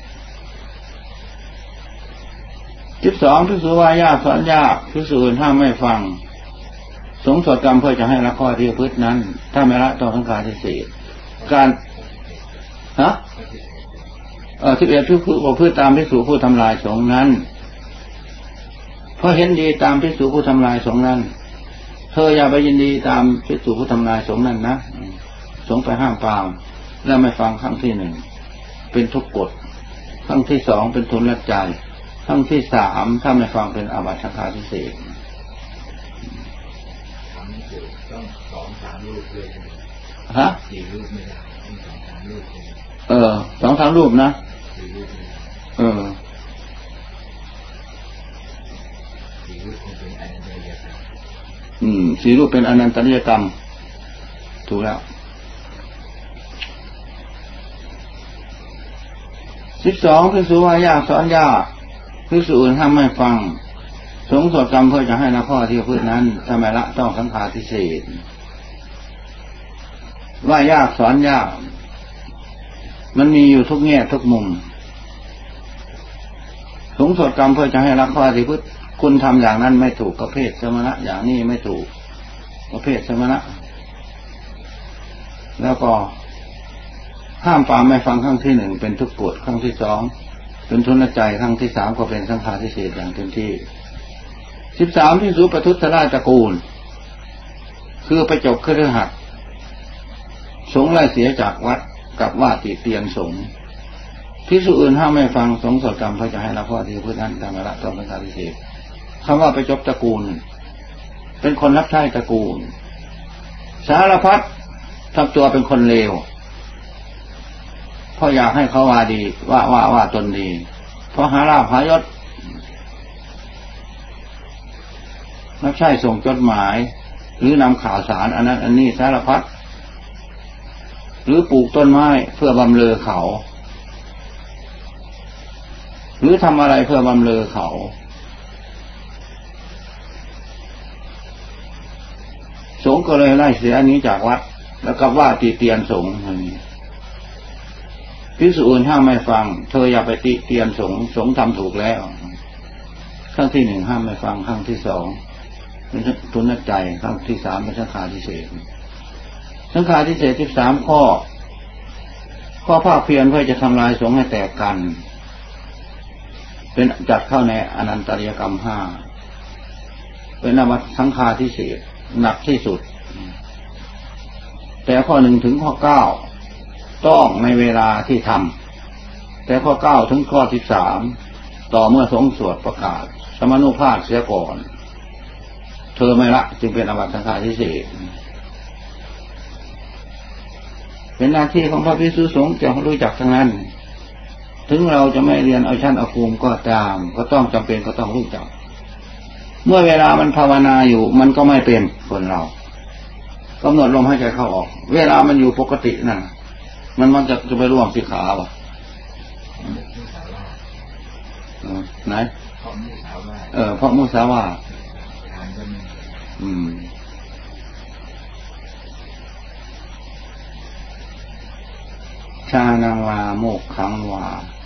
12ภิกษุว่ายากสอนยากภิกษุอื่นห้ามไม่ฟังสงฆ์สวดกรรมเพื่อจะให้ละข้อที่พืชนั้นถ้าไม่ละต้องสังฆาทิเศษการ11ภิกษุประพฤติตามภิกษุผู้ทำลายสงฆ์นั้นเพราะเห็นดีตามภิกษุผู้ทำลายสงฆ์นั้นเธออย่าไปยินดีตามภิกษุผู้ทำลายสงฆ์นั้นนะสงฆ์ไปห้ามปรามแล้วไม่ฟังครั้งที่1เป็นทุกกฎครั้งที่2เป็นทุนละใจครั้งที่3ถ้าไม่ฟังเป็นอาบัติสังฆาทิเศษต้อง2-3 รูปเลย4 รูปไม่ได้2-3 รูป 2-3 รูปนะ 4 รูป4 รูปคงเป็นอนันตริยกรรม 4 รูปเป็นอนันตริยกรรมถูกแล้ว12ภิกษุว่ายากสอนยากภิกษุอื่นห้ามไม่ฟังสงฆ์สวดกรรมเพื่อจะให้ละข้อที่พืชนั้นถ้าไม่ละต้องสังฆาทิเศษว่ายากสอนยากมันมีอยู่ทุกแง่ทุกมุมสงฆ์สวดกรรมเพื่อจะให้ละข้อที่พืชคุณทำอย่างนั้นไม่ถูกประเภทสมณะอย่างนี้ไม่ถูกประเภทสมณะแล้วก็ห้ามปรามไม่ฟังครั้งที่1เป็นทุกกฎครั้งที่2เป็นทุนละใจครั้งที่3ก็เป็นสังฆาทิเศษอย่างเต็มที่13ภิกษุประทุษร้ายตระกูลคือไปจบคฤหัสถ์สงฆ์ไล่เสียจากวัดกับว่าติเตียนสงฆ์ภิกษุอื่นห้ามไม่ฟังสงฆ์สวดกรรมเพื่อจะให้ละข้อที่พืชนั้นตามละต้องสังฆาทิเศษคำว่าไปจบตระกูลเป็นคนรับใช้ตระกูลสารพัดทำตัวเป็นคนเลวเพราะอยากให้เขาว่าดีว่าตนดีเพราะหาลาภหายศรับใช้ส่งจดหมายหรือนำข่าวสารอันนั้นอันนี้สารพัดหรือปลูกต้นไม้เพื่อบำเรอเขาหรือทำอะไรเพื่อบำเรอเขาสงฆ์ก็เลยไล่เสียอันนี้จากวัดแล้วก็ว่าติเตียนสงฆ์อย่างนี้ภิกษุอื่นห้ามไม่ฟังเธออย่าไปติเตียนสงฆ์ทำถูกแล้วครั้งที่หนึ่งห้ามไม่ฟังครั้งที่สองเป็นทุนใจครั้งที่สามเป็นสังฆาทิเศษสังฆาทิเศษ13ข้อภาคเพียรเพื่อจะทำลายสงฆ์ให้แตกกันเป็นจัดเข้าในอนันตริยกรรม5เป็นอวัตสังฆาทิเศษหนักที่สุดแต่ข้อ1ถึงข้อ9ต้องในเวลาที่ทำแต่ข้อ9ถึงข้อ13ต่อเมื่อสงฆ์สวดประกาศสมนุภาพเสียก่อนเธอไม่ละจึงเป็นอวัตสังฆาทิเศษเป็นหน้าที่ของพระภิกษุสงฆ์จะรู้จักทั้งนั้นถึงเราจะไม่เรียนเอาชั้นเอาภูมิก็ตามก็ต้องจำเป็นก็ต้องรู้จักเมื่อเวลามันภาวนาอยู่มันก็ไม่เป็นคนเรากำหนดลมหายใจเข้าออกเวลามันอยู่ปกตินั่นมันจะไปร่วมสิขาบ่ไหนเพราะมุสาวาทชานังวาโมกขังวา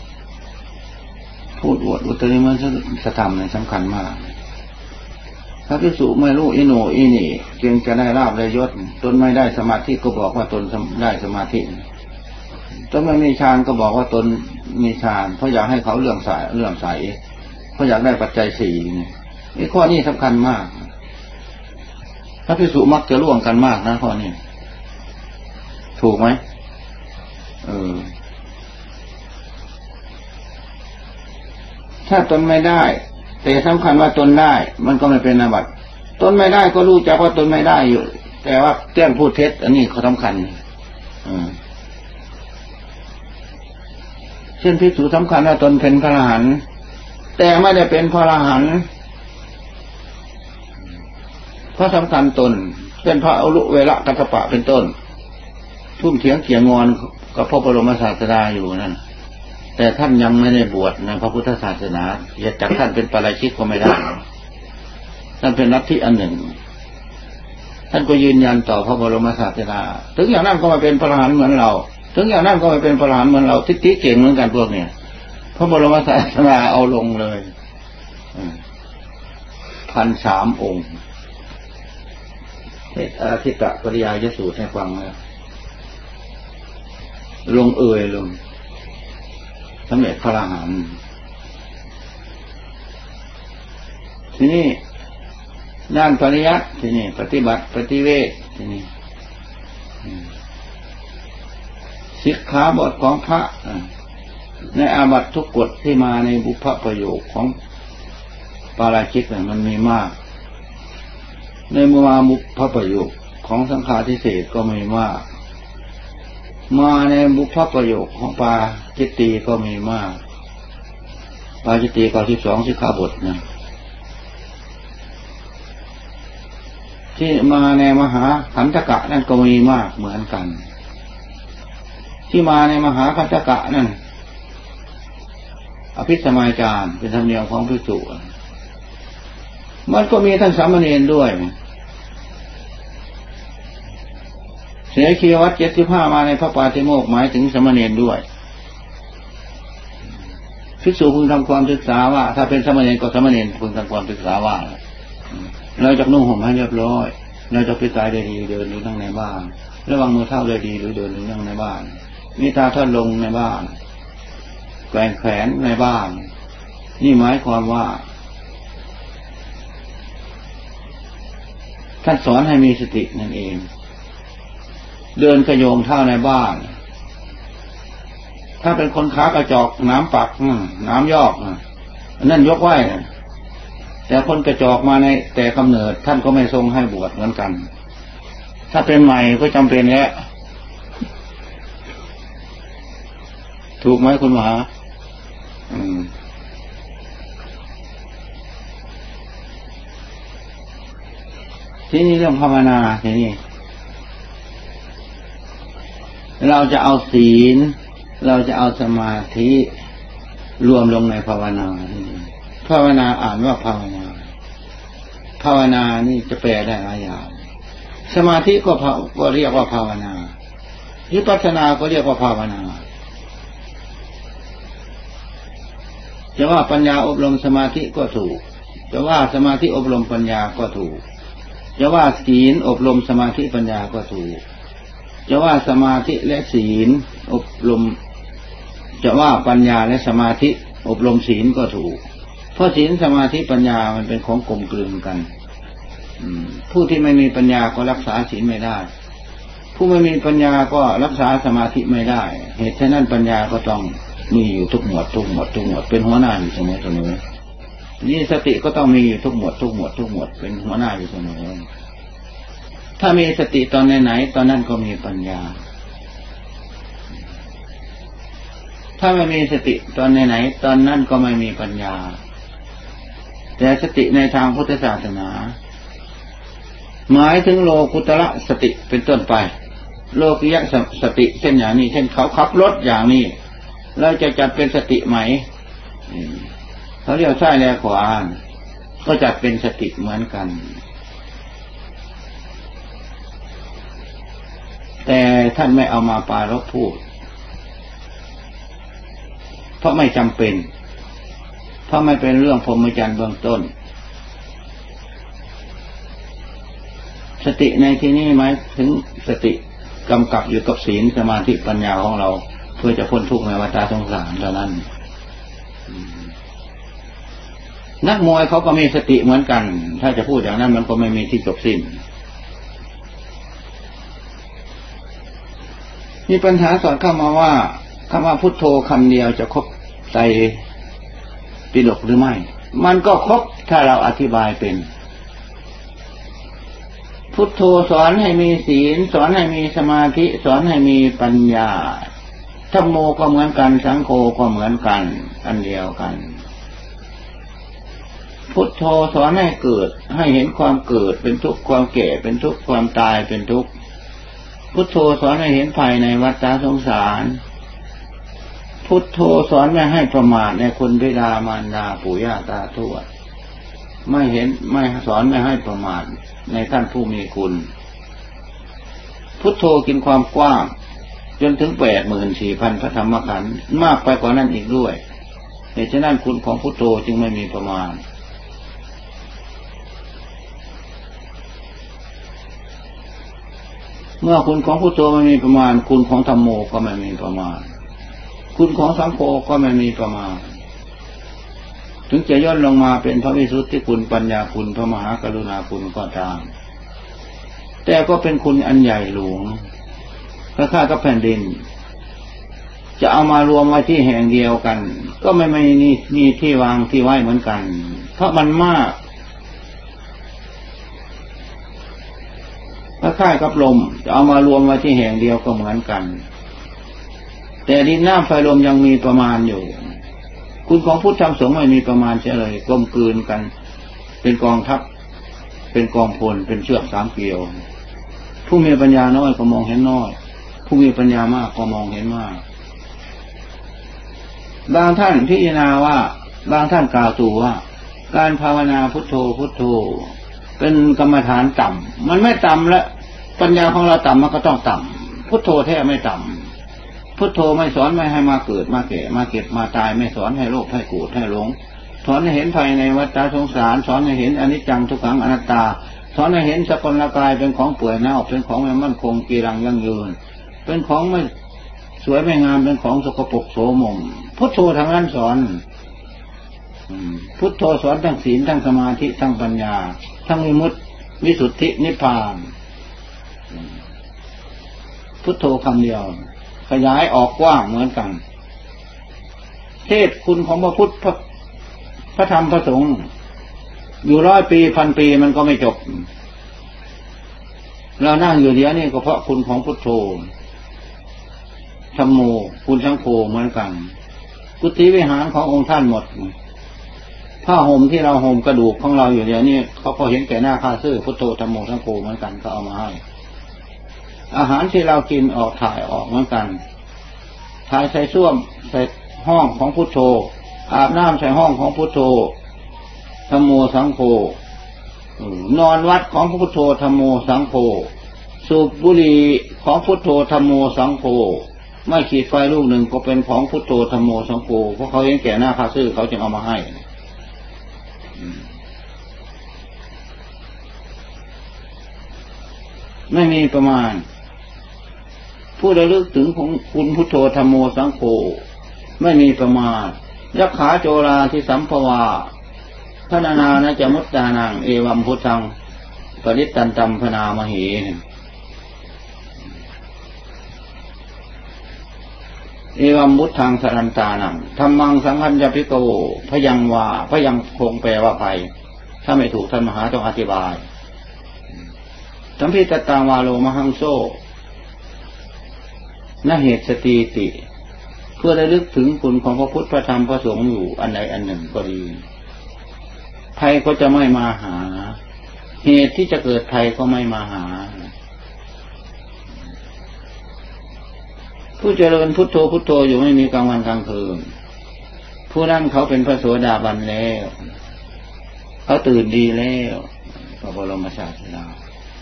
พูดอวดอุตริมันสธรรมในสำคัญมากถ้าภิกษุไม่รู้อิโนอินี่จึงจะได้ลาภได้ยศตนไม่ได้สมาธิก็บอกว่าตนได้สมาธิตนไม่มีฌานก็บอกว่าตนมีฌานเพราะอยากให้เขาเลื่อมใสเพราะอยากได้ปัจจัย4นี่ข้อนี้สำคัญมากถ้าภิกษุมักจะร่วงกันมากนะข้อนี้ถูกไหมถ้าตนไม่ได้แต่สำคัญว่าตนได้มันก็ไม่เป็นอาบัติตนไม่ได้ก็รู้จักว่าตนไม่ได้อยู่แต่ว่าแกล้งพูดเท็จอันนี้เขาสำคัญเช่นภิกษุสำคัญว่าตนเป็นพระอรหันต์แต่ไม่ได้เป็นพระอรหันต์เพราะสำคัญตนเป็นพระอรุเวระกัสสปะเป็นต้นทุ่มเถียงเกี่ยงงอนกับพระบรมศาสดาอยู่นั่นแต่ท่านยังไม่ได้บวชในพระพุทธศาสนาจะจับท่านเป็นปาราชิกก็ไม่ได้ท่านเป็นลัทธิอันหนึ่งท่านก็ยืนยันต่อพระบรมศาสดาถึงอย่างนั้นก็มาเป็นพระอรหันต์เหมือนเราถึงอย่างนั้นก็มาเป็นพระอรหันต์เหมือนเราทิฏฐิเก่งเหมือนกันพวกเนี่ยพระบรมศาสดาเอาลงเลย1,003 องค์อาทิตตปริยายสูตรให้ฟังนะลงลงสำเร็จพระอรหันต์ทีนี้ด้านปริยัติทีนี้ปฏิบัติปฏิเวททีนี้สิกขาบทของพระในอาบัติทุกกฎที่มาในบุพพประโยคของปาราชิกมันมีมากในมุมาบุพพประโยคของสังฆาทิเศษก็มีมากมาในบุพพประโยคของปาจิตตีก็มีมากปาจิตตีก็12สิกขาบทนะที่มาในมหาขันธกะนั่นก็มีมากเหมือนกันที่มาในมหาขันธกะนั่นอภิสมัยจารเป็นธรรมเนียมของภิกษุมันก็มีทั้งสามเณรด้วยเสขีวัตร75มาในพระปาติโมกข์หมายถึงสามเณรด้วยภิกษุพึงทำความศึกษาว่าถ้าเป็นสามเณรก็สามเณรพึงทำความศึกษาว่าเราจะนุ่งห่มให้เรียบร้อยเราจะพิจารณาดีเดินหรือนั่งในบ้านระวังมือเท้าเลยดีหรือเดินหรือนั่งในบ้านมีตาท่านลงในบ้านแกว่งแขนในบ้านนี่หมายความว่าท่านสอนให้มีสตินั่นเองเดินกระโยงเท้าในบ้านถ้าเป็นคนขากระจอกน้ำปักน้ำยอกนั่นยกไหวแต่คนกระจอกมาในแต่กำเนิดท่านก็ไม่ทรงให้บวชเหมือนกันถ้าเป็นใหม่ก็จำเป็นแล้วถูกไหมคุณมหาที่นี่เรื่องภาวนาทีนี้เราจะเอาศีลเราจะเอาสมาธิรวมลงในภาวนาภาวนาอ่านว่าภาวนาภาวนานี่จะแปลได้หลายอย่างสมาธิก็เรียกว่าภาวนาวิปัสสนาก็เรียกว่าภาวนาจะว่าปัญญาอบรมสมาธิก็ถูกจะว่าสมาธิอบรมปัญญาก็ถูกจะว่าศีลอบรมสมาธิปัญญาก็ถูกจะว่าสมาธิและศีลอบรมจะว่าปัญญาและสมาธิอบรมศีลก็ถูกเพราะศีลสมาธิปัญญามันเป็นของกลมกลืนกันผู้ที่ไม่มีปัญญาก็รักษาศีลไม่ได้ผู้ไม่มีปัญญาก็รักษาสมาธิไม่ได้เหตุฉะนั้นปัญญาก็ต้องมีอยู่ทุกหมวดเป็นหัวหน้าอยู่เสมอนี่สติก็ต้องมีอยู่ทุกหมวดเป็นหัวหน้าอยู่เสมอถ้ามีสติตอนไหนตอนนั้นก็มีปัญญาถ้าไม่มีสติตอนไหนตอนนั้นก็ไม่มีปัญญาแต่สติในทางพุทธศาสนาหมายถึงโลกุตระสติเป็นต้นไปโลกิยะสติเช่นอย่างนี้เช่นเขาขับรถอย่างนี้เราจะจัดเป็นสติไหมเขาเรียกซ้ายแลขวาก็จัดเป็นสติเหมือนกันแต่ท่านไม่เอามาปรารภพูดเพราะไม่จำเป็นเพราะไม่เป็นเรื่องพรหมจรรย์เบื้องต้นสติในที่นี้หมายถึงสติกำกับอยู่กับศีลสมาธิปัญญาของเราเพื่อจะพ้นทุกข์ในวัฏสงสารเท่านั้นนักมวยเขาก็มีสติเหมือนกันถ้าจะพูดอย่างนั้นมันก็ไม่มีที่จบสิ้นมีปัญหาสอดเข้ามาว่าคำว่าพุทโธคำเดียวจะครบไตรปิฎกหรือไม่มันก็ครบถ้าเราอธิบายเป็นพุทโธสอนให้มีศีลสอนให้มีสมาธิสอนให้มีปัญญาธัมโมก็เหมือนกันสังโฆก็เหมือนกันอันเดียวกันพุทโธสอนให้เกิดให้เห็นความเกิดเป็นทุกข์ความแก่เป็นทุกข์ความตายเป็นทุกข์พุทโธสอนให้เห็นภายในวัฏสงสารพุทโธสอนไม่ให้ประมาทในคุณบิดามารดาปู่ย่าตาทวดไม่สอนไม่ให้ประมาทในท่านผู้มีคุณพุทโธกินความกว้างจนถึง 84,000 พระธรรมขันธ์มากไปกว่านั้นอีกด้วยเหตุฉะนั้นคุณของพุทโธจึงไม่มีประมาณเมื่อคุณของพุทโธไม่มีประมาณคุณของธัมโมก็ไม่มีประมาณคุณของสังโฆก็ไม่มีประมาณถึงจะย่นลงมาเป็นพระวิสุทธิคุณปัญญาคุณพระมหากรุณาคุณก็ตามแต่ก็เป็นคุณอันใหญ่หลวงคล้ายๆกับแผ่นดินจะเอามารวมไว้ที่แห่งเดียวกันก็ไม่มีที่วางที่ไว้เหมือนกันเพราะมันมากคล้ายๆกับลมจะเอามารวมไว้ที่แห่งเดียวก็เหมือนกันแต่ดินน้ำไฟลมยังมีประมาณอยู่คุณของพุทธธรรมสงฆ์ไม่มีประมาณเฉยกลมกลืนกันเป็นกองทัพเป็นกองพลเป็นเชือกสามเกลียวผู้มีปัญญาน้อยก็มองเห็นน้อยผู้มีปัญญามากก็มองเห็นมากบางท่านพิจารณาว่าบางท่านกล่าวตู่ว่าการภาวนาพุทโธพุทโธเป็นกรรมฐานต่ำมันไม่ต่ำและปัญญาของเราต่ำมันก็ต้องต่ำพุทโธแท้ไม่ต่ำพุทโธไม่สอนไม่ให้มาเกิดมาแก่มาเก็บมาตายไม่สอนให้โลภให้โกรธให้หลงสอนให้เห็นภายในวัฏสงสารสอนให้เห็นอนิจจังทุกขังอนัตตาสอนให้เห็นสกลกายเป็นของเปื่อยเน่าเป็นของไม่มั่นคงกีรังยั่งยืนเป็นของไม่สวยไม่งามเป็นของสกปรกโสมมพุทโธทางนั้นสอนพุทโธสอนทั้งศีลทั้งสมาธิทั้งปัญญาทั้งวิมุตติวิสุทธินิพพานพุทโธคำเดียวขยายออกกว้างเหมือนกันเทศคุณของพระพุทธพระธรรมพระสงฆ์อยู่100 ปีพันปีมันก็ไม่จบเรานั่งอยู่เดี๋ยวนี้ก็เพราะคุณของพุทโธธัมโมคุณสังโฆเหมือนกันกุฏิวิหารขององค์ท่านหมดผ้าห่มที่เราห่มกระดูกของเราอยู่เดี๋ยวนี้เขาก็เห็นแก่หน้าค่าซื้อพุทโธธัมโมสังโฆเหมือนกันก็เอามาให้อาหารที่เรากินออกถ่ายออกเหมือนกันถ่ายใส่ส้วมใส่ห้องของพุทโธอาบน้ำใส่ห้องของพุทโธธัมโมสังโฆนอนวัดของพุทโธธัมโมสังโฆสูบบุหรี่ของพุทโธธัมโมสังโฆไม่ขีดไฟลูกหนึ่งก็เป็นของพุทโธธัมโมสังโฆเพราะเขาเห็นแก่หน้าค่าซื้อเขาจึงเอามาให้ไม่มีประมาณผู้ระลึกถึงของคุณพุทโธธัมโมสังโฆไม่มีประมาณยักขาโจราที่สัมภวาพนานานะจะมุตตานังเอวัมพุทธังปริตตันตัมพนามเหเอวัมพุทธังสรันตานังธัมมังสังฆัญญภิกโวพยังวาพยังคงแปลว่าไปถ้าไม่ถูกท่านมหาต้องอธิบายสัมภิตตังวาโลมหังโซนเหตุสติติเพื่อระลึกถึงคุณของพระพุทธพระธรรมพระสงฆ์อยู่อันใดอันหนึ่งก็ดีภัยก็จะไม่มาหาเหตุที่จะเกิดภัยก็ไม่มาหาผู้เจริญพุทโธพุทโธอยู่ไม่มีกลางวันกลางคืนผู้นั้นเขาเป็นพระโสดาบันแล้วเขาตื่นดีแล้วพระบรมศาสดา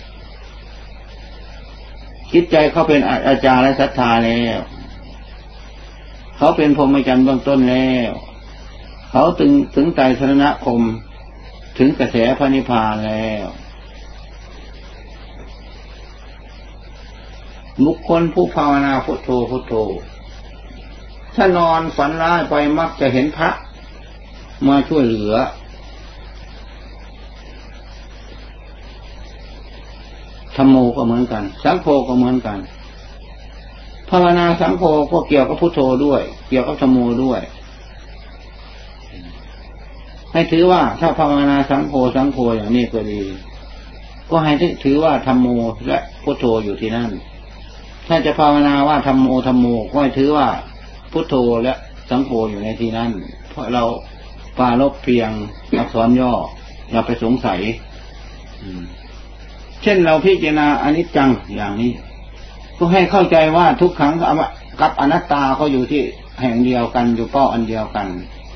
จิตใจเขาเป็นอาจารย์และศรัทธาแล้วเขาเป็นพรหมจรรย์เบื้องต้นแล้วเขาถึงไตรสรณคมถึงกระแสพระนิพพานแล้วบุคคลผู้ภาวนาพุทโธพุทโธถ้านอนฝันร้ายไปมักจะเห็นพระมาช่วยเหลือธัมโมก็เหมือนกันสังโฆก็เหมือนกันภาวนาสังโฆก็เกี่ยวกับพุทโธด้วยเกี่ยวกับธัมโมด้วยให้ถือว่าถ้าภาวนาสังโฆอย่างนี้ก็ดีก็ให้ถือว่าธัมโมและพุทโธอยู่ที่นั่นถ้าจะภาวนาว่าธัมโมก็ให้ถือว่าพุทโธและสังโฆอยู่ในที่นั้นเพราะเราปรารภเพียงอักษรย่ออย่าไปสงสัยเช่นเราพิจารณาอนิจจังอย่างนี้ก็ให้เข้าใจว่าทุกขังกับอนัตตาเขาอยู่ที่แห่งเดียวกันอยู่เป้าอันเดียวกัน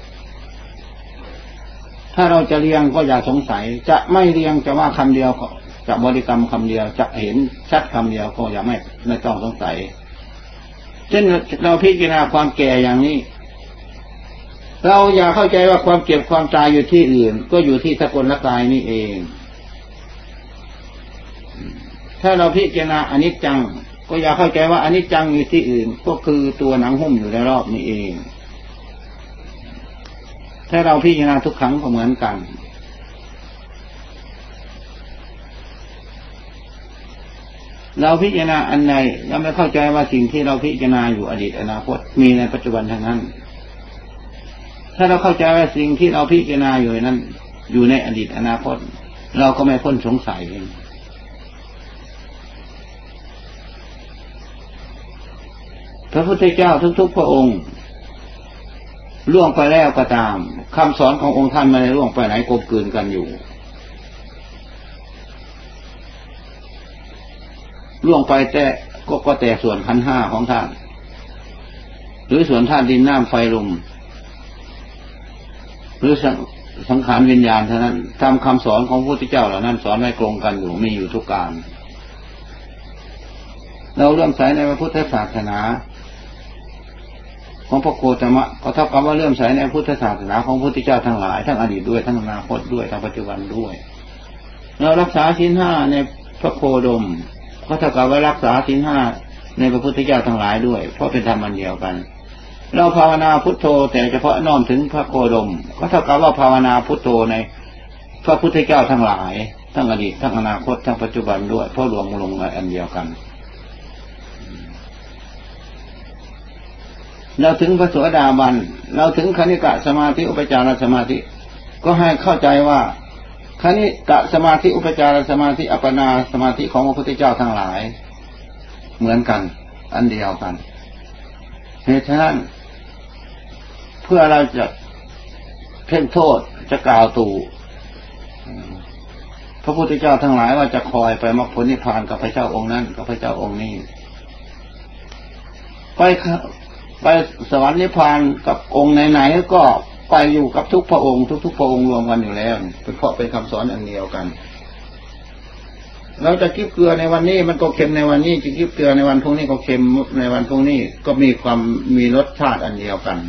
ถ้าเราจะเรียงก็อย่าสงสัยจะไม่เรียงจะว่าคำเดียวจะบริกรรมคำเดียวจะเห็นชัดคำเดียวก็อย่าไม่ต้องสงสัยเช่นเราพิจารณาความแก่อย่างนี้เราอย่าเข้าใจว่าความเก็บความตายอยู่ที่อื่นก็อยู่ที่สกลกายนี่เองถ้าเราพิจารณาอนิจจังก็อย่าเข้าใจว่าอนิจจังอยู่ที่อื่นก็คือตัวหนังหุ้มอยู่ในรอบนี้เองถ้าเราพิจารณาทุกขังก็เหมือนกันเราพิจารณาอันใดยังไม่เข้าใจว่าสิ่งที่เราพิจารณาอยู่อดีตอนาคตมีในปัจจุบันทั้งนั้นถ้าเราเข้าใจว่าสิ่งที่เราพิจารณาอยู่นั้นอยู่ในอดีตอนาคตเราก็ไม่พ้นสงสัยพระพุทธเจ้าทุกๆพระองค์ล่วงไปแล้วก็ตามคำสอนขององค์ท่านไม่ได้ล่วงไปไหนกลมกลืนกันอยู่ล่วงไปแต่ก็แต่ส่วนขันธ์ห้าของท่านหรือส่วนธาตุดินน้ำไฟลมหรือสังขารวิญญาณเท่านั้นตามคำสอนของพระพุทธเจ้าเหล่านั้นสอนไว้ตรงกันอยู่มีอยู่ทุกการเราเลื่อมใสในพระพุทธศาสนาของพระโคตมะก็เท่ากับว่าเลื่อมใสในพุทธศาสนาของพระพุทธเจ้าทั้งหลายทั้งอดีตด้วยทั้งอนาคตด้วยทั้งปัจจุบันด้วยเรารักษาศีลห้าในพระโคดมก็เท่ากับว่ารักษาศีลห้าในพระพุทธเจ้าทั้งหลายด้วยเพราะเป็นธรรมอันเดียวกันเราภาวนาพุทโธแต่เฉพาะน้อมถึงพระโคดมก็เท่ากับว่าภาวนาพุทโธในพระพุทธเจ้าทั้งหลายทั้งอดีตทั้งอนาคตทั้งปัจจุบันด้วยเพราะรวมลงในอันเดียวกันเราถึงพระโสดาบันเราถึงคณิกะสมาธิอุปจารสมาธิก็ให้เข้าใจว่าคณิกะสมาธิอุปจารสมาธิอัปปนาสมาธิของพระพุทธเจ้าทั้งหลายเหมือนกันอันเดียวกันเหตุฉะนั้นเพื่อเราจะเพ่งโทษจะกล่าวตู่พระพุทธเจ้าทั้งหลายว่าจะคอยไปมรรคผลนิพพานกับพระเจ้าองค์นั้นกับพระเจ้าองค์นี้ไปสวรรค์นิพพานกับองค์ไหนๆก็ไปอยู่กับทุกพระองค์ทุกพระองค์รวมกันอยู่แล้วเป็นเพราะเป็นคำสอนอันเดียวกันเราจะกิ๊บเกลือในวันนี้มันก็เค็มในวันนี้จะกิ๊บเกลือในวันพรุ่งนี้ก็เค็มในวันพรุ่งนี้ก็มีรสชาติอันเดียวกัน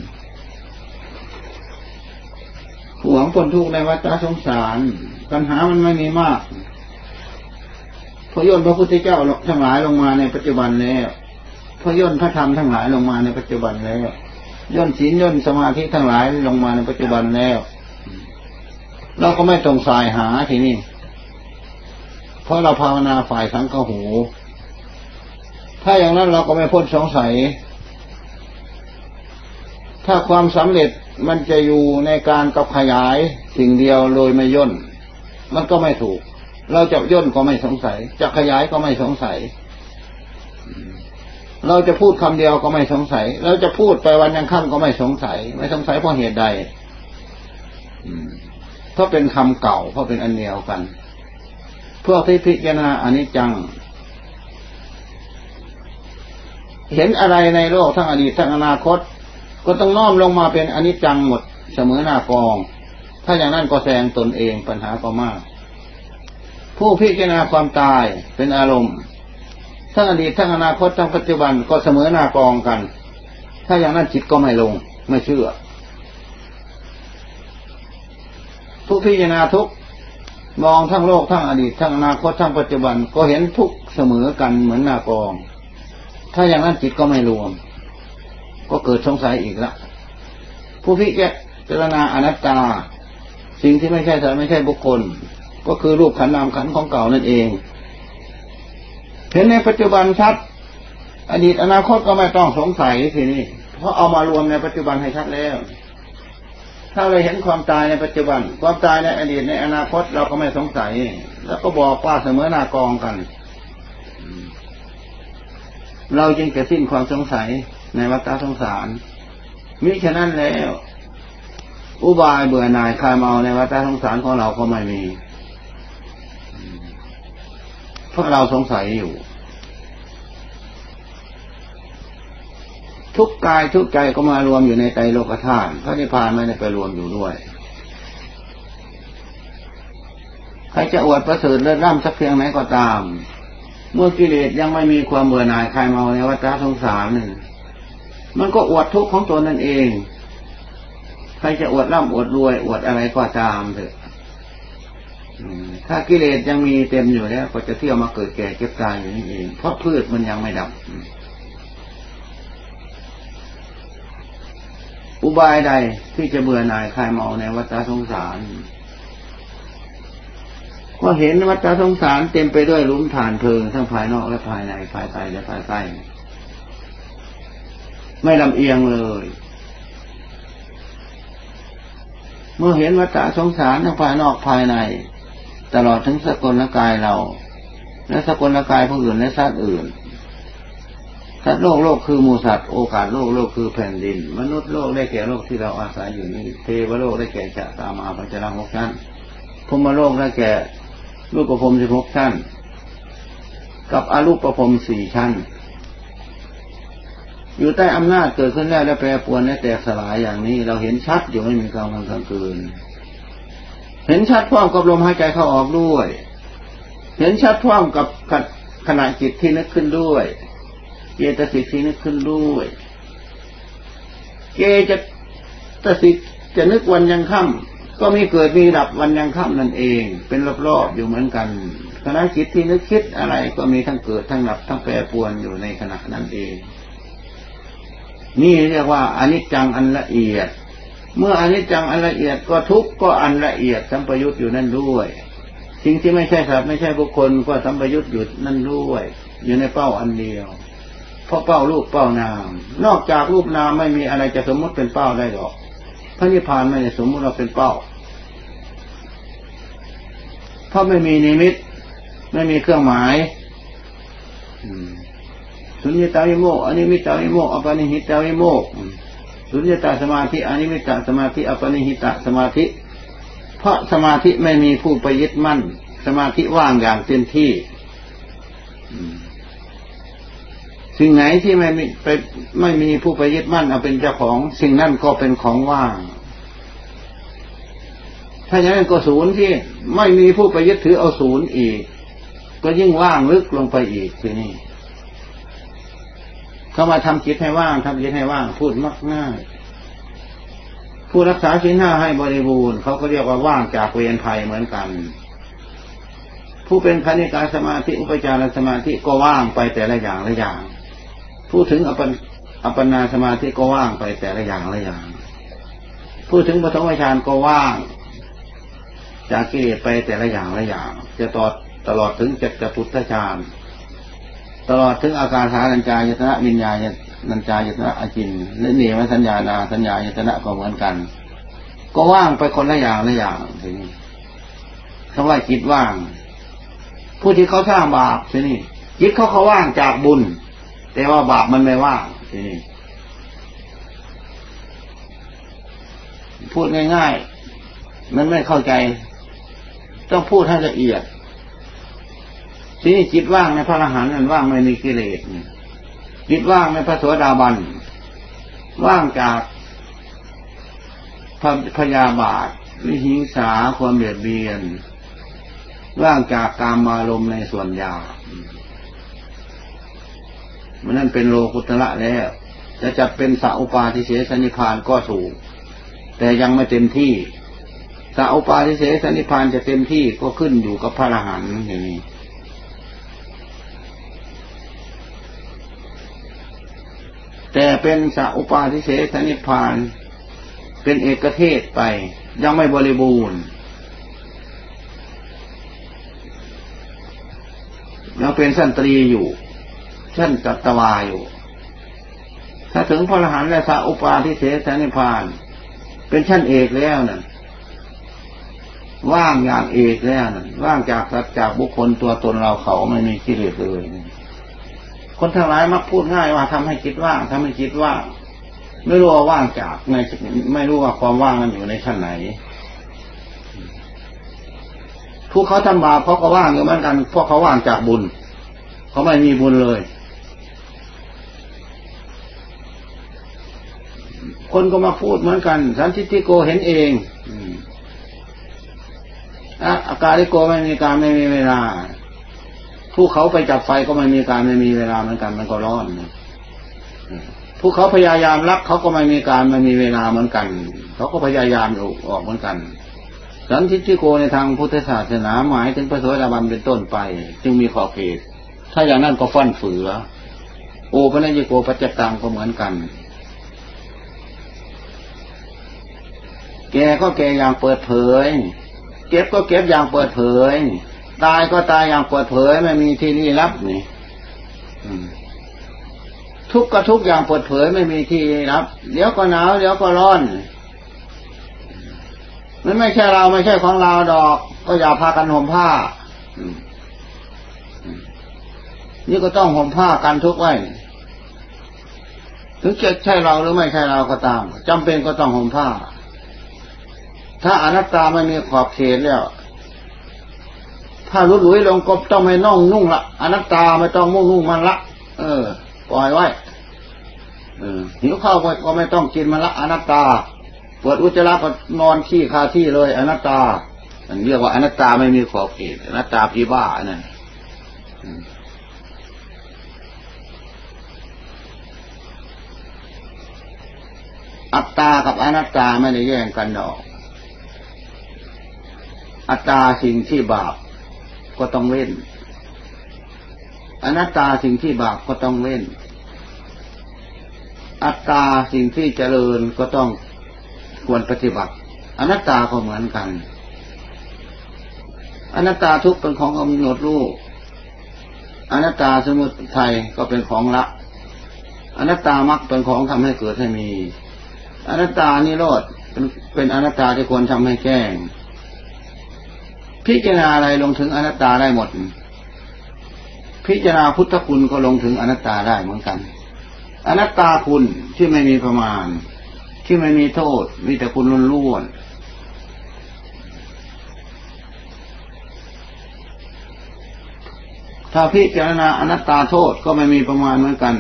ผู้หวังพ้นทุกข์ในวัฏสงสารปัญหามันไม่มีมากพอย่นพระพุทธเจ้าทั้งหลายลงมาในปัจจุบันแล้วพอย่นพระธรรมทั้งหลายลงมาในปัจจุบันแล้วย่นศีลย่นสมาธิทั้งหลายลงมาในปัจจุบันแล้วเราก็ไม่ตรงสายหาทีนี้เพราะเราภาวนาฝ่ายสังฆหูถ้าอย่างนั้นเราก็ไม่พ้นสงสัยถ้าความสำเร็จมันจะอยู่ในการกับขยายสิ่งเดียวโดยไม่ย่นมันก็ไม่ถูกเราจะย่นก็ไม่สงสัยจะขยายก็ไม่สงสัยเราจะพูดคำเดียวก็ไม่สงสัยเราจะพูดไปวันยังค่ำก็ไม่สงสัยเพราะเหตุใดเพราะเป็นคำเก่าเพราะเป็นอันเดียวกันพวกที่พิจารณาอนิจจังเห็นอะไรในโลกทั้งอดีตทั้งอนาคตก็ต้องน้อมลงมาเป็นอนิจจังหมดเสมอหน้ากองถ้าอย่างนั้นก็แซงตนเองปัญหาก็มากผู้พิจารณาความตายเป็นอารมณ์ทั้งอดีตทั้งอนาคตทั้งปัจจุบันก็เสมอหน้ากองกันถ้าอย่างนั้นจิตก็ไม่ลงไม่เชื่อผู้พิจารณาทุกมองทั้งโลกทั้งอดีตทั้งอนาคตทั้งปัจจุบันก็เห็นทุกเสมอกันเหมือนหน้ากองถ้าอย่างนั้นจิตก็ไม่รวมก็เกิดสงสัยอีกละผู้พิจารณาอนัตตาสิ่งที่ไม่ใช่สัตว์ไม่ใช่บุคคลก็คือรูปขันธ์นามขันธ์ของเก่านั่นเองเห็นในปัจจุบันชัดอดีตอนาคตก็ไม่ต้องสงสัยทีนี้เพราะเอามารวมในปัจจุบันให้ชัดแล้วถ้าเราเห็นความตายในปัจจุบันความตายในอดีตในอนาคตเราก็ไม่สงสัยแล้วก็บอกว่าเสมอหน้ากองกันเราจึงจะสิ้นความสงสัยในวัฏสงสารมิฉะนั้นแล้วอุบายเบื่อหน่ายคลายเมาในวัฏสงสารของเราก็ไม่มีเพราะเราสงสัยอยู่ทุกกายทุกใจก็มารวมอยู่ในไตรโลกธาตุพระนิพพานไม่ได้ไปรวมอยู่ด้วยใครจะอวดประเสริฐเลิศร่ำสักเพียงไหนก็ตามเมื่อกิเลสยังไม่มีความเบื่อหน่ายคลายเมาในวัฏสงสารนี่มันก็อวดทุกข์ของตนนั่นเองใครจะอวดร่ำอวดรวยอวดอะไรก็ตามเถอะถ้ากิเลสยังมีเต็มอยู่แล้วก็จะเที่ยวมาเกิดแก่เก็บตายอยู่นี่เองเพราะพืชมันยังไม่ดับอุบายใดที่จะเบื่อหน่ายคลายเมาในวัฏสงสารก็เห็นวัฏสงสารเต็มไปด้วยหลุมฐานเพลิงทั้งภายนอกและภายในภายใต้และภายใต้ไม่ลำเอียงเลยเมื่อเห็นวัฏสงสารทั้งภายนอกภายในตลอดถึงสกลกายเราและสกลกายผู้อื่นและสัตว์อื่นสัตว์โลกคือหมู่สัตว์โอกาสโลกคือแผ่นดินมนุษย์โลกได้แก่โลกที่เราอาศัยอยู่นี้เทวโลกได้แก่จะตามาปัญจรัง6ชั้นพรหมโลกได้แก่รูปภพ16ชั้นกับอรูปภพ4ชั้นอยู่ใต้อำนาจเกิดขึ้นแล้วและแปรปรวนและแตกสลายอย่างนี้เราเห็นชัดอยู่ไม่มีกลางวันกลางคืนเห็นชัดพร้อมกับลมหายใจเข้าออกด้วยเห็นชัดพร้อมกับขณะจิตที่นึกขึ้นด้วยเจตสิกที่นึกขึ้นด้วยเจตสิกจะนึกวันยังค่ำก็มีเกิดมีดับวันยังค่ำนั่นเองเป็นรอบๆอยู่เหมือนกันขณะจิตที่นึกคิดอะไรก็มีทั้งเกิดทั้งดับทั้งแปรปรวนอยู่ในขณะนั้นเองนี่เรียกว่าอนิจจังอันละเอียดเมื่ออนิจจังอันละเอียดก็ทุกข์ก็อันละเอียดสัมปยุตอยู่นั่นด้วยสิ่งที่ไม่ใช่สัตว์ไม่ใช่บุคคลก็สัมปยุตอยู่นั่นด้วยอยู่ในเป้าอันเดียวเพราะเป้ารูปเป้านามนอกจากรูปนามไม่มีอะไรจะสมมติเป็นเป้าได้หรอกพระนิพพานไม่ได้สมมติเราเป็นเป้าเพราะไม่มีนิมิตไม่มีเครื่องหมายสุญญตาวิโมกข์อนิมิตตาวิโมกข์อปนิหิตตาวิโมกข์สุญญตาสมาธิอนิมิตตสมาธิอปนิหิตสมาธิเพราะสมาธิไม่มีผู้ไปยึดมั่นสมาธิว่างอย่างเต็มที่สิ่งไหนที่ไม่มีผู้ไปยึดมั่นเอาเป็นเจ้าของสิ่งนั้นก็เป็นของว่างถ้าอย่างนั้นก็ศูนย์ที่ไม่มีผู้ไปยึดถือเอาศูนย์อีกก็ยิ่งว่างลึกลงไปอีกทีนี้เขามาทำจิตให้ว่างทำจิตให้ว่างพูดมักง่ายผู้รักษาศีลห้าให้บริบูรณ์เขาก็เรียกว่าว่างจากเวรภัยเหมือนกันผู้เป็นคณิกาสมาธิอุปจารสมาธิก็ว่างไปแต่ละอย่างละอย่างผู้ถึงอัปปนาสมาธิก็ว่างไปแต่ละอย่างละอย่างผู้ถึงปฐมฌานก็ว่างจากกิเลสไปแต่ละอย่างละอย่างจะตลอดถึงจตุตถฌานตลอดถึงอาการสารัญจายตนะวิญญาณนัญจายตนะอาจินและเนวสัญญานาสัญญายตนะก็เหมือนกันก็ว่างไปคนละอย่างละอย่างทีนี้คำว่าจิตว่างผู้ที่เขาสร้างบาปทีนี้จิตเขาว่างจากบุญแต่ว่าบาปมันไม่ว่างทีนี้พูดง่ายๆมันไม่เข้าใจต้องพูดให้ละเอียดทีนี้จิตว่างในพระอรหันต์นั้นว่างไม่มีกิเลสจิตว่างในพระโสดาบันว่างจากพยาบาทวิหิงสาความเบียดเบียนว่างจากกามารมณ์ในส่วนหยาบมันนั่นเป็นโลกุตระแล้วจะจัดเป็นสัพพปาทิเสสนิพพานก็ถูกแต่ยังไม่เต็มที่สัพพปาทิเสสนิพพานจะเต็มที่ก็ขึ้นอยู่กับพระอรหันต์อย่างนี้แต่เป็นสัพพปาทิเสสนิพพานเป็นเอกเทศไปยังไม่บริบูรณ์ยังเป็นสั้นตรีอยู่ชั้นจัตวาอยู่ถ้าถึงพระอรหันต์และสัพพปาทิเสสนิพพานเป็นชั้นเอกแล้วนั่นว่างอย่างเอกแล้วนั่นว่างจากสัตว์จากบุคคลตัวตนเราเขาไม่มีกิเลสเลยคนทั้งหลายมักพูดง่ายว่าทำให้จิตว่างทำให้จิตว่างไม่รู้ว่าว่างจากไม่รู้ว่าความว่างมันอยู่ในชั้นไหนผู้เขาทำบาปเขาก็ว่างอยู่เหมือนกันพวกเขาว่างจากบุญเขาไม่มีบุญเลยคนก็มาพูดเหมือนกันสันทิฏฐิโกเห็นเองอาการลิโกไม่มีการไม่มีเวลาผู้เขาไปจับไฟก็ไม่มีการไม่มีเวลาเหมือนกันมันก็ร้อนผู้เขาพยายามรักเขาก็ไม่มีการไม่มีเวลาเหมือนกันเขาก็พยายามออกเหมือนกันสันทิฏฐิโกในทางพุทธศาสนาหมายถึงพระโสดาบันเป็นต้นไปจึงมีขอบเขตถ้าอย่างนั้นก็ฟั่นเฟือโอปนัญญิโกปัจจตังก็เหมือนกันแก่ก็แก่อย่างเปิดเผยเก็บก็เก็บอย่างเปิดเผยตายก็ตายอย่างเปิดเผยไม่มีที่ลี้ลับนี่ทุกข์ก็ทุกข์อย่างเปิดเผยไม่มีที่ลี้ลับเดี๋ยวก็หนาวเดี๋ยวก็ร้อนมันไม่ใช่เราไม่ใช่ของเราดอกก็อย่าพากันห่มผ้านี่ก็ต้องห่มผ้ากันทุกไว้ถึงจะใช่เราหรือไม่ใช่เราก็ตามจำเป็นก็ต้องห่มผ้าถ้าอนัตตาไม่มีขอบเขตแล้วถ้าหลุยลงก็ต้องไม่น่องนุ่งละอนัตตาไม่ต้องนุ่งมันละปล่อยไว้หิวข้าวก็ไม่ต้องกินมันละอนัตตาปวดอุจจาระก็นอนขี้คาที่เลยอนัตตาอันเรียกว่าอนัตตาไม่มีขอบเขตอนัตตาผีบ้านั่นอัตตากับอนัตตาไม่ได้แย่งกันดอกอัตตาสิ่งที่บาปก็ต้องเล่นอนัตตาสิ่งที่บาปก็ต้องเล่นอัตตาสิ่งที่เจริญก็ต้องควรปฏิบัติอนัตตาก็เหมือนกันอนัตตาทุกข์เป็นของกำหนดรู้อนัตตาสมุทัยก็เป็นของละอนัตตามรรคเป็นของทำให้เกิดให้มีอนัตตานิโรธเป็นอนัตตาที่ควรทำให้แก้งพิจารณาอะไรลงถึงอนัตตาได้หมดพิจารณาพุทธคุณก็ลงถึงอนัตตาได้เหมือนกันอนัตตาคุณที่ไม่มีประมาณที่ไม่มีโทษมีแต่คุณล้วนๆถ้าพิจารณาอนัตตาโทษก็ไม่มีประมาณเหมือนกัน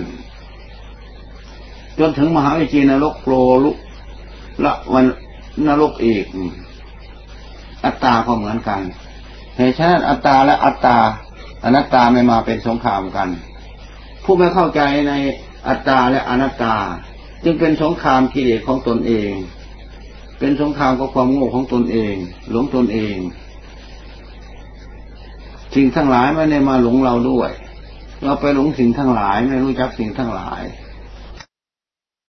จนถึงมหาวิจีนรกโปรลุละวันนรกอีกอัตตาก็เหมือนกันเหตุฉะนั้นอัตตาและอัตตาอนัตตาไม่มาเป็นสงครามกันผู้ไม่เข้าใจในอัตตาและอนัตตาจึงเป็นสงครามกิเลสของตนเองเป็นสงครามกับความโง่ของตนเองหลงตนเองสิ่งทั้งหลายไม่ได้มาหลงเราด้วยเราไปหลงสิ่งทั้งหลายไม่รู้จักสิ่งทั้งหลาย